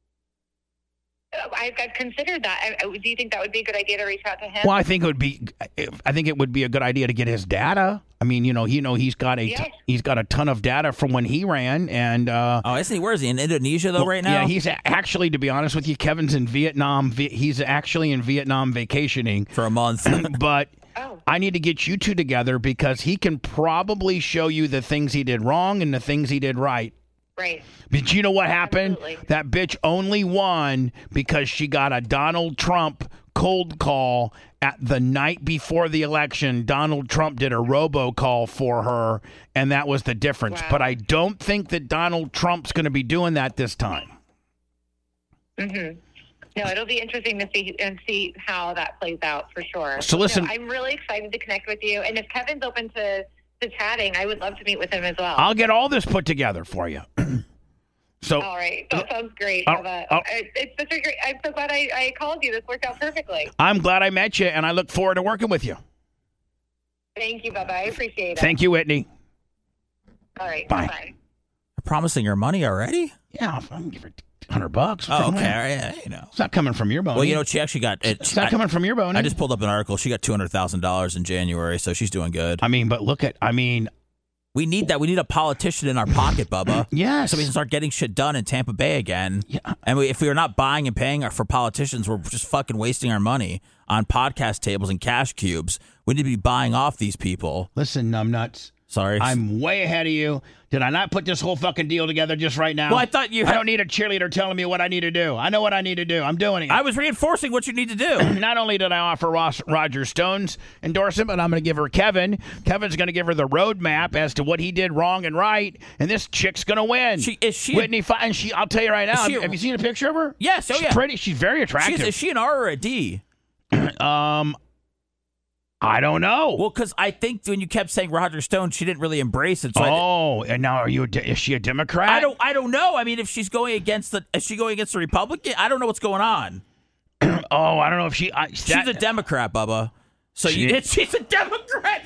I've considered that. Do you think that would be a good idea to reach out to him? Well, I think it would be a good idea to get his data. I mean, he's got a ton of data from when he ran, and isn't he? Where is he? In Indonesia though, right now? Yeah, he's actually, to be honest with you, Kevin's in Vietnam. He's actually in Vietnam vacationing for a month. But I need to get you two together because he can probably show you the things he did wrong and the things he did right. Right. But you know what happened? Absolutely. That bitch only won because she got a Donald Trump cold call at the night before the election. Donald Trump did a robocall for her, and that was the difference. Wow. But I don't think that Donald Trump's going to be doing that this time. Mm-hmm. No, it'll be interesting to see how that plays out for sure. So listen, I'm really excited to connect with you, and if Kevin's open to chatting, I would love to meet with him as well. I'll get all this put together for you. So, all right, that sounds great. It's such a great. I'm so glad I called you. This worked out perfectly. I'm glad I met you, and I look forward to working with you. Thank you, Bubba. I appreciate it. Thank you, Whitney. All right, bye. Bye. promising her money already? Yeah, I can give her $100. Oh, okay. Yeah, It's not coming from your bony. Well, she actually got it. It's not coming from your bony. I just pulled up an article. She got $200,000 in January, so she's doing good. We need that. We need a politician in our pocket, Bubba. Yes. So we can start getting shit done in Tampa Bay again. Yeah. And if we are not buying and paying for politicians, we're just fucking wasting our money on podcast tables and cash cubes. We need to be buying off these people. Listen, numbnuts. Sorry. I'm way ahead of you. Did I not put this whole fucking deal together just right now? Well, I thought I don't need a cheerleader telling me what I need to do. I know what I need to do. I'm doing it. I was reinforcing what you need to do. Not only did I offer Roger Stone's endorsement, but I'm going to give her Kevin. Kevin's going to give her the roadmap as to what he did wrong and right, and this chick's going to win. Whitney, and I'll tell you right now. Have you seen a picture of her? Yes. Oh, she's pretty. She's very attractive. Is she an R or a D? I don't know. Well, because I think when you kept saying Roger Stone, she didn't really embrace it. So and now is she a Democrat? I don't know. I mean, if she's going against the Republican, I don't know what's going on. I don't know if she's a Democrat, Bubba. So she's a Democrat.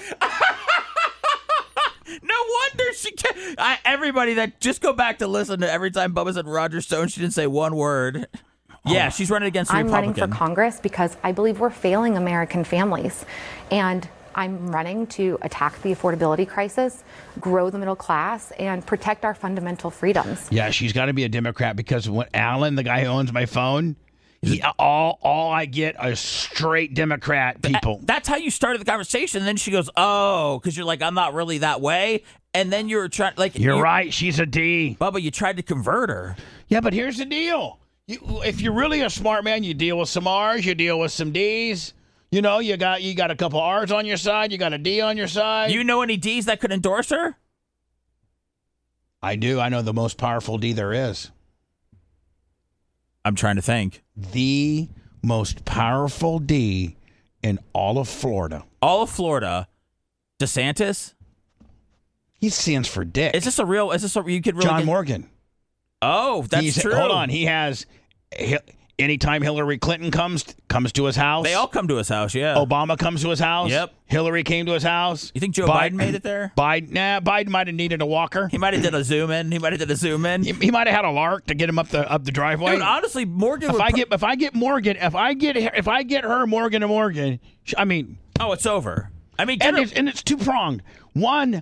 No wonder she can't. Everybody that just go back to listen to every time Bubba said Roger Stone, she didn't say one word. Yeah, she's running against the Republican. I'm running for Congress because I believe we're failing American families. And I'm running to attack the affordability crisis, grow the middle class, and protect our fundamental freedoms. Yeah, she's got to be a Democrat because when Alan, the guy who owns my phone, all I get are straight Democrat people. That's how you started the conversation. And then she goes, because you're like, I'm not really that way. And then you're trying, You're right, she's a D. Bubba, you tried to convert her. Yeah, but here's the deal. If you're really a smart man, you deal with some R's, you deal with some D's. You know, you got a couple R's on your side, you got a D on your side. You know any D's that could endorse her? I do. I know the most powerful D there is. I'm trying to think. The most powerful D in all of Florida. All of Florida. DeSantis? He stands for dick. You could really John Morgan. Oh, that's true. Hold on. He has, anytime Hillary Clinton comes to his house. They all come to his house, yeah. Obama comes to his house. Yep. Hillary came to his house. You think Joe Biden made it there? Biden might have needed a walker. He might have did a zoom in. He might have had a lark to get him up the driveway. Dude, honestly, Morgan. If I get her Morgan and Morgan, I mean. Oh, it's over. I mean, and it's two pronged. One,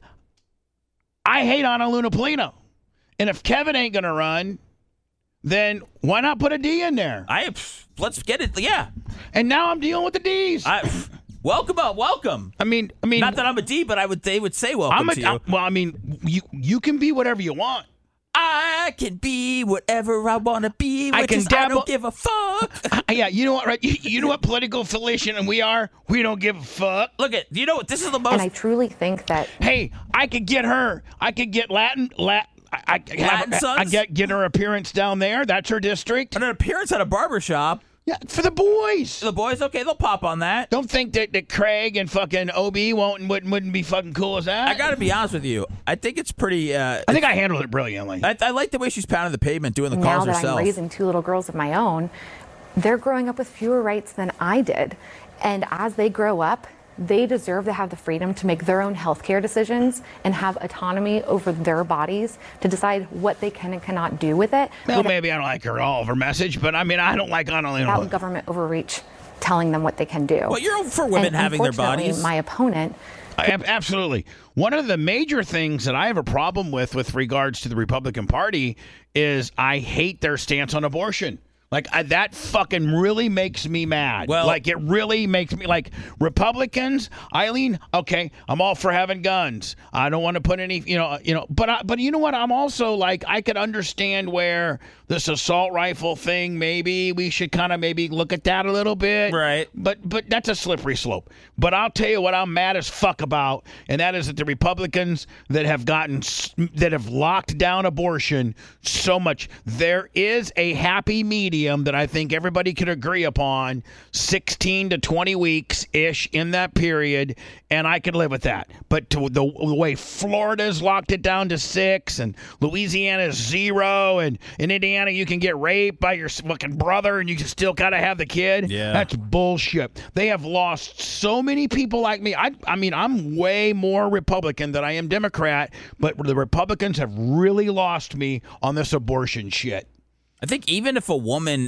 I hate Ana Luna Polino. And if Kevin ain't going to run, then why not put a D in there? Let's get it. Yeah. And now I'm dealing with the D's. Welcome. I mean, not that I'm a D, but they would say welcome to you. Well, I mean, you can be whatever you want. I can be whatever I want to be. I don't give a fuck. Yeah, you know what, right? You know what political affiliation we are? We don't give a fuck. Look you know what? This is the most. And I truly think that. Hey, I could get her. I could get Latin I get her appearance down there. That's her district. And an appearance at a barbershop. Yeah, for the boys. The boys, okay, they'll pop on that. Don't think that Craig and fucking OB wouldn't be fucking cool as that. I got to be honest with you. I think it's pretty. I think I handled it brilliantly. I like the way she's pounding the pavement, doing the calls herself. Now that I'm raising two little girls of my own, they're growing up with fewer rights than I did. And as they grow up, they deserve to have the freedom to make their own healthcare decisions and have autonomy over their bodies to decide what they can and cannot do with it. Well, maybe I don't like all of her message, but I mean, I don't like Ana Luna. Without government overreach telling them what they can do. Well, you're for women having their bodies. My opponent. Absolutely. One of the major things that I have a problem with regards to the Republican Party is I hate their stance on abortion. That fucking really makes me mad. Well, it really makes me Republicans. Eileen, okay, I'm all for having guns. I don't want to put any, but you know what? I'm also I could understand where this assault rifle thing. Maybe we should kind of look at that a little bit, right? But that's a slippery slope. But I'll tell you what I'm mad as fuck about, and that is that the Republicans that have locked down abortion so much. There is a happy medium that I think everybody could agree upon, 16 to 20 weeks-ish in that period, and I could live with that. But to the way Florida's locked it down to 6, and Louisiana's 0, and Indiana Louisiana you can get raped by your fucking brother and you can still gotta have the kid. Yeah. That's bullshit. They have lost so many people like me. I mean, I'm way more Republican than I am Democrat, but the Republicans have really lost me on this abortion shit. I think even if a woman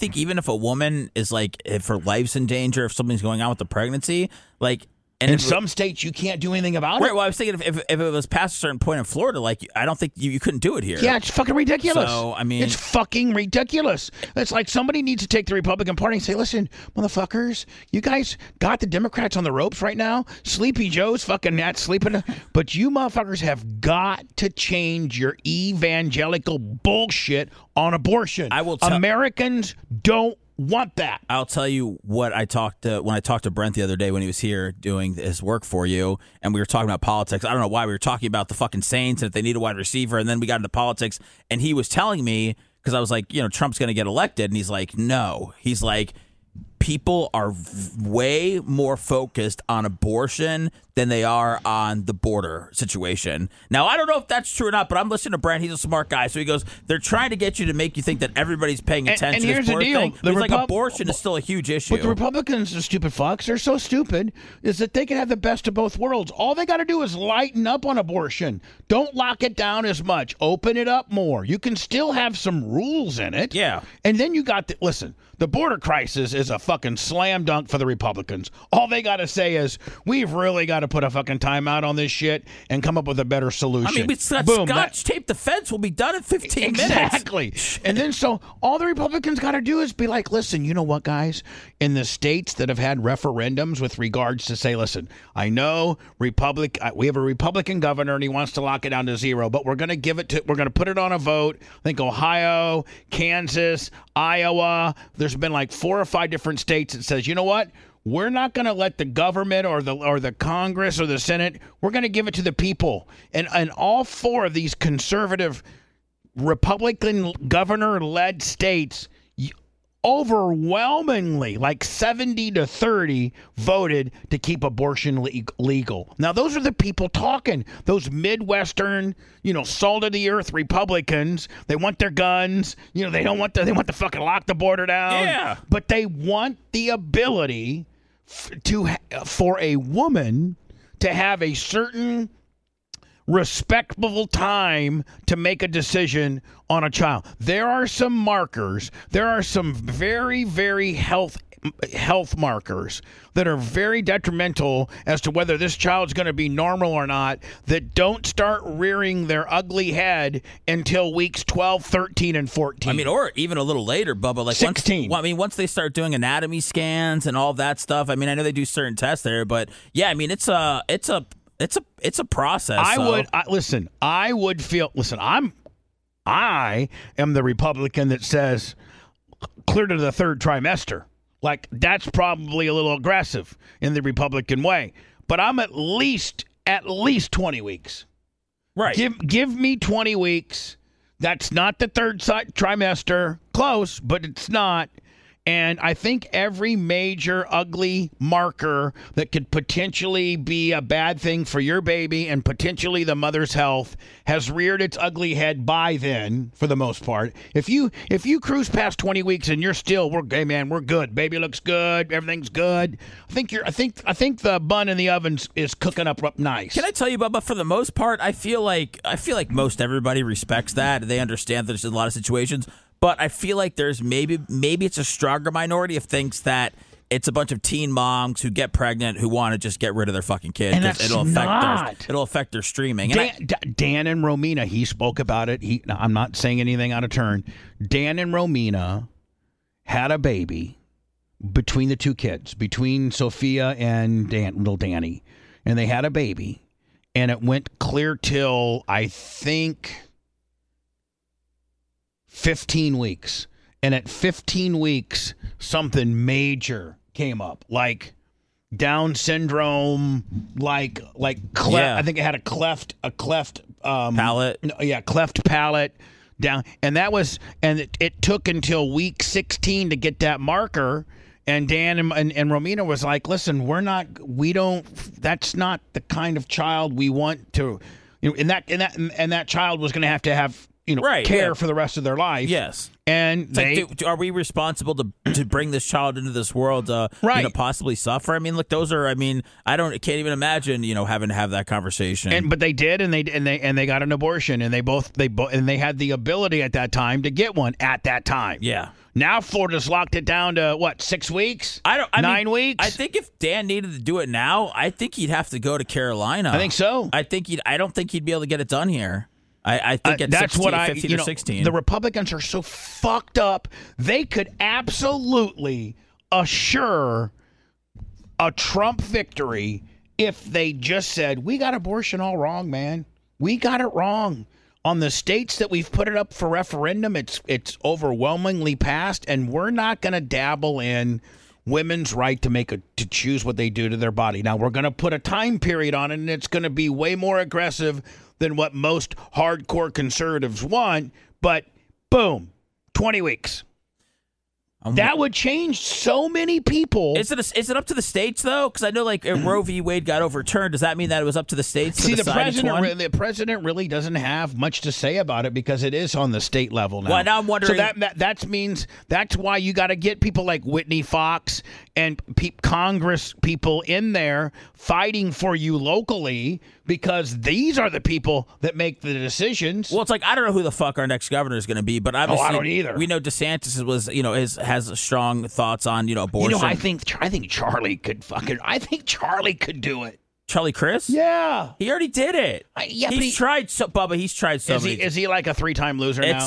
is like, if her life's in danger, if something's going on with the pregnancy, like, and in some states you can't do anything about it. Right. Well, I was thinking if it was past a certain point in Florida, like, I don't think you couldn't do it here. Yeah, it's fucking ridiculous. So, I mean, it's fucking ridiculous. It's like somebody needs to take the Republican Party and say, listen, motherfuckers, you guys got the Democrats on the ropes right now. Sleepy Joe's fucking not sleeping. But you motherfuckers have got to change your evangelical bullshit on abortion. Americans don't want that. I'll tell you what when I talked to Brent the other day when he was here doing his work for you, and we were talking about politics. I don't know why we were talking about the fucking Saints and if they need a wide receiver, and then we got into politics, and he was telling me, because I was like, Trump's going to get elected, and he's like, no. He's like, people are way more focused on abortion than they are on the border situation. Now, I don't know if that's true or not, but I'm listening to Brent. He's a smart guy. So he goes, they're trying to get you to make you think that everybody's paying attention to this border thing. It's like abortion is still a huge issue. But the Republicans, the stupid fucks, they're so stupid, is that they can have the best of both worlds. All they got to do is lighten up on abortion. Don't lock it down as much. Open it up more. You can still have some rules in it. Yeah. And then you got listen, the border crisis is a fucking slam dunk for the Republicans. All they got to say is, we've really got to put a fucking timeout on this shit and come up with a better solution. I mean, we scotch tape the fence. Will be done in 15 minutes. Exactly. And then so all the Republicans got to do is be like, listen, you know what, guys? In the states that have had referendums with regards to say, listen, I know we have a Republican governor and he wants to lock it down to 0, but we're going to put it on a vote. I think Ohio, Kansas, Iowa, there's been like 4 or 5 different states that says, you know what? We're not going to let the government or the Congress or the Senate. We're going to give it to the people. And all 4 of these conservative Republican governor-led states overwhelmingly, like 70-30, voted to keep abortion legal. Now, those are the people talking. Those Midwestern, salt-of-the-earth Republicans. They want their guns. They want to fucking lock the border down. Yeah. But they want the ability for a woman to have a certain respectable time to make a decision on a child. There are some markers. There are some very, very health markers that are very detrimental as to whether this child's going to be normal or not, that don't start rearing their ugly head until weeks 12, 13, and 14. I mean, or even a little later, Bubba. Like 16. Once they start doing anatomy scans and all that stuff, I mean, I know they do certain tests there, but yeah, I mean, it's a process. I am the Republican that says clear to the 3rd trimester. Like, that's probably a little aggressive in the Republican way, but I'm at least 20 weeks. Right. Give me 20 weeks. That's not the 3rd trimester. Close, but it's not. And I think every major ugly marker that could potentially be a bad thing for your baby and potentially the mother's health has reared its ugly head by then, for the most part. If you cruise past 20 weeks and you're still, we're good. Baby looks good. Everything's good. I think the bun in the oven is cooking up nice. Can I tell you, Bubba, for the most part, I feel like most everybody respects that. They understand that there's a lot of situations. But I feel like there's maybe it's a stronger minority of thinks that it's a bunch of teen moms who get pregnant who want to just get rid of their fucking kids. And it'll affect their streaming. Dan and Romina, he spoke about it. I'm not saying anything out of turn. Dan and Romina had a baby between the 2 kids, between Sophia and little Danny, and they had a baby, and it went clear till I think 15 weeks. And at 15 weeks, something major came up, like Down syndrome, like cleft. Yeah. I think it had a cleft palate. Cleft palate down. And it took until week 16 to get that marker. And Dan and Romina was like, listen, that's not the kind of child we want to, and that child was going to have care for the rest of their life. Yes. And are we responsible to bring this child into this world possibly suffer? I mean, look, those are, I can't even imagine, having to have that conversation. But they did, and they got an abortion, and they had the ability at that time to get one at that time. Yeah. Now Florida's locked it down to what, 6 weeks? 9 weeks? I think if Dan needed to do it now, I think he'd have to go to Carolina. I think so. I don't think he'd be able to get it done here. I think at that's 15 or 16. The Republicans are so fucked up. They could absolutely assure a Trump victory if they just said, we got abortion all wrong, man. We got it wrong. On the states that we've put it up for referendum, it's overwhelmingly passed, and we're not going to dabble in women's right to choose what they do to their body. Now, we're going to put a time period on it, and it's going to be way more aggressive than what most hardcore conservatives want, but boom, 20 weeks. That would change so many people. Is it up to the states, though? Because I know, Roe v. Wade got overturned. Does that mean that it was up to the states? See, the president really doesn't have much to say about it because it is on the state level now. Well, now I'm wondering. So that means that's why you got to get people like Whitney Fox and Congress people in there fighting for you locally, because these are the people that make the decisions. Well, it's I don't know who the fuck our next governor is going to be, but obviously I don't either. We know DeSantis has strong thoughts on abortion. I think Charlie could Charlie could do it. Charlie Crist? Yeah, he already did it. He's tried so, Bubba. He's tried so many. Is he like a 3-time loser now?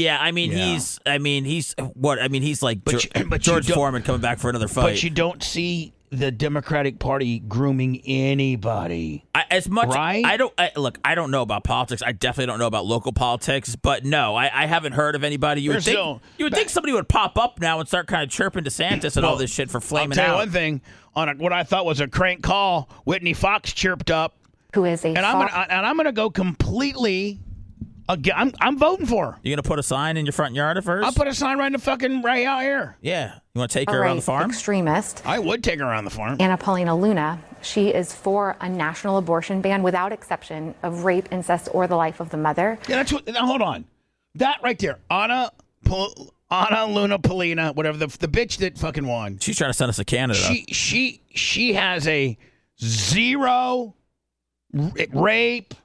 He's like George Foreman coming back for another fight. But you don't see the Democratic Party grooming anybody. Right? I don't know about politics. I definitely don't know about local politics. But no, I haven't heard of anybody. You would think somebody would pop up now and start kind of chirping DeSantis and all this shit for flaming out. I'll tell you one thing. On what I thought was a crank call, Whitney Fox chirped up. Who is I'm going to go completely. I'm voting for her. You going to put a sign in your front yard at first? I'll put a sign right out here. Yeah. You want to take her around the farm? Extremist. I would take her around the farm. Anna Paulina Luna. She is for a national abortion ban without exception of rape, incest, or the life of the mother. Yeah, that's what. Now, hold on. That right there. Anna Luna Paulina, whatever, the bitch that fucking won. She's trying to send us to Canada. She has a 0 rape.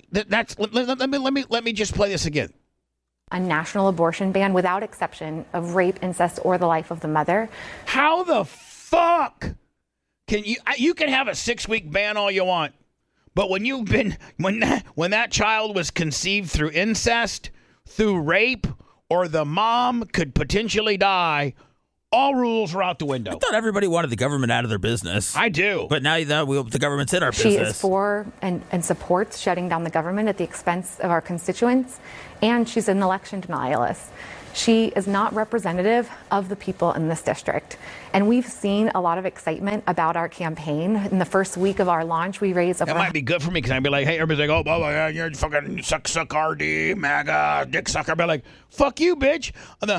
Let me just play this again. A national abortion ban without exception of rape, incest, or the life of the mother. How the fuck can you can have a 6-week ban all you want, but when that child was conceived through incest, through rape, or the mom could potentially die, all rules are out the window. I thought everybody wanted the government out of their business. I do. But now the government's in our business. She is for and supports shutting down the government at the expense of our constituents, and she's an election denialist. She is not representative of the people in this district. And we've seen a lot of excitement about our campaign. In the first week of our launch, we raised over... That might be good for me, because I'd be like, hey, everybody's like, oh, yeah, you're fucking suck RD, MAGA, dick sucker. I'd be like, fuck you, bitch.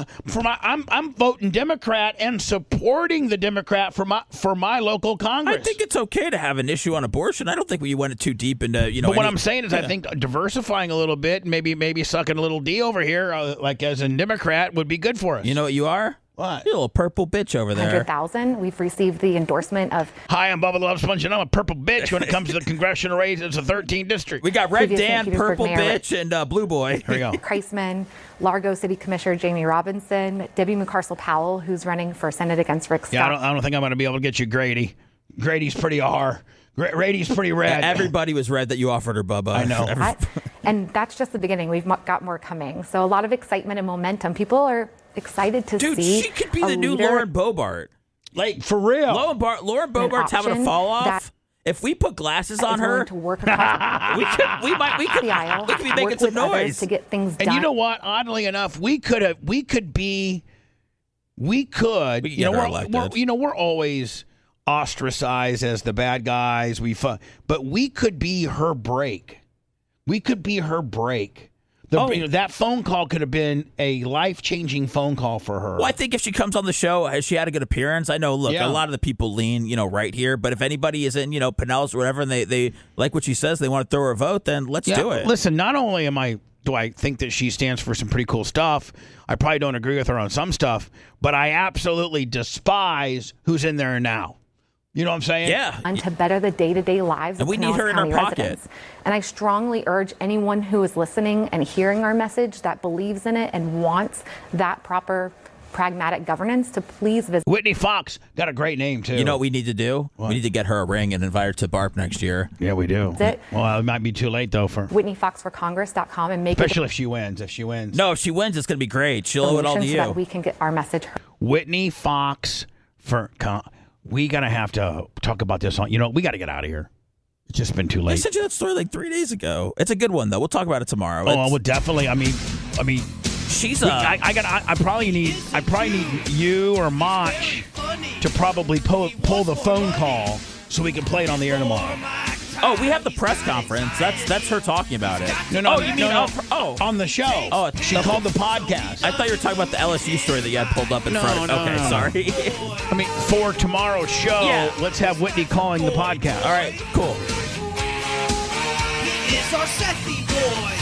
I'm voting Democrat and supporting the Democrat for my local Congress. I think it's okay to have an issue on abortion. I don't think we went too deep into, But what I'm saying is I think diversifying a little bit, maybe sucking a little D over here, like as a Democrat, would be good for us. You know what you are? What? You're a little purple bitch over there. 100,000. We've received the endorsement of... Hi, I'm Bubba Love Sponge, and I'm a purple bitch when it comes to the congressional races of 13 district. We got Red Dan, Purple Bitch, and Blue Boy. Here we go. Kreisman, Largo City Commissioner Jamie Robinson, Debbie McCarcel-Powell, who's running for Senate against Rick Scott. Yeah, I don't think I'm going to be able to get you Grady. Grady's pretty R. Grady's pretty red. Everybody was red that you offered her, Bubba. I know. And that's just the beginning. We've got more coming. So a lot of excitement and momentum. People are excited to see. Dude, she could be the new Lauren Boebert. Like, for real. Lauren Boebert's having a fall off. If we put glasses on her, to work across we could the aisle, we could be making some noise to get things done. And you know what? Oddly enough, we're always ostracized as the bad guys. But we could be her break. That phone call could have been a life-changing phone call for her. Well, I think if she comes on the show, has she had a good appearance? I know, look, a lot of the people lean, right here. But if anybody is in, Pinellas or whatever, and they like what she says, they want to throw her a vote, then let's do it. Listen, not only am I Do I think that she stands for some pretty cool stuff? I probably don't agree with her on some stuff, but I absolutely despise who's in there now. You know what I'm saying? Yeah. And to better the day-to-day lives And of we need Pinellas her in our County pocket. residents. And I strongly urge anyone who is listening and hearing our message that believes in it and wants that proper pragmatic governance to please visit. Whitney Fox got a great name, too. You know what we need to do? What? We need to get her a ring and invite her to BARP next year. Yeah, we do. Well, it might be too late, though, for WhitneyFoxForCongress.com and make especially if she wins. If she wins. No, if she wins, it's going to be great. She'll owe it all to you. So that we can get our message heard. Whitney Fox for... We got to have to talk about this on... we got to get out of here. It's just been too late. I sent you that story like 3 days ago. It's a good one, though. We'll talk about it tomorrow. Oh, well, definitely. I mean... She's I probably need you or Mach to probably pull the phone call so we can play it on the air tomorrow. Oh, we have the press conference. That's her talking about it. No, you mean on the show. Oh, she called the podcast. I thought you were talking about the LSU story that you had pulled up in front. No, okay, sorry. I mean, for tomorrow's show, let's have Whitney calling the podcast. All right, cool. He is our Sethy boy.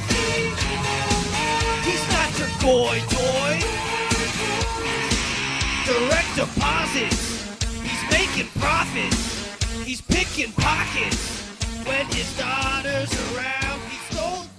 He's not your goy toy. Direct deposits. He's making profits. He's picking pockets. When his daughter's around, he stole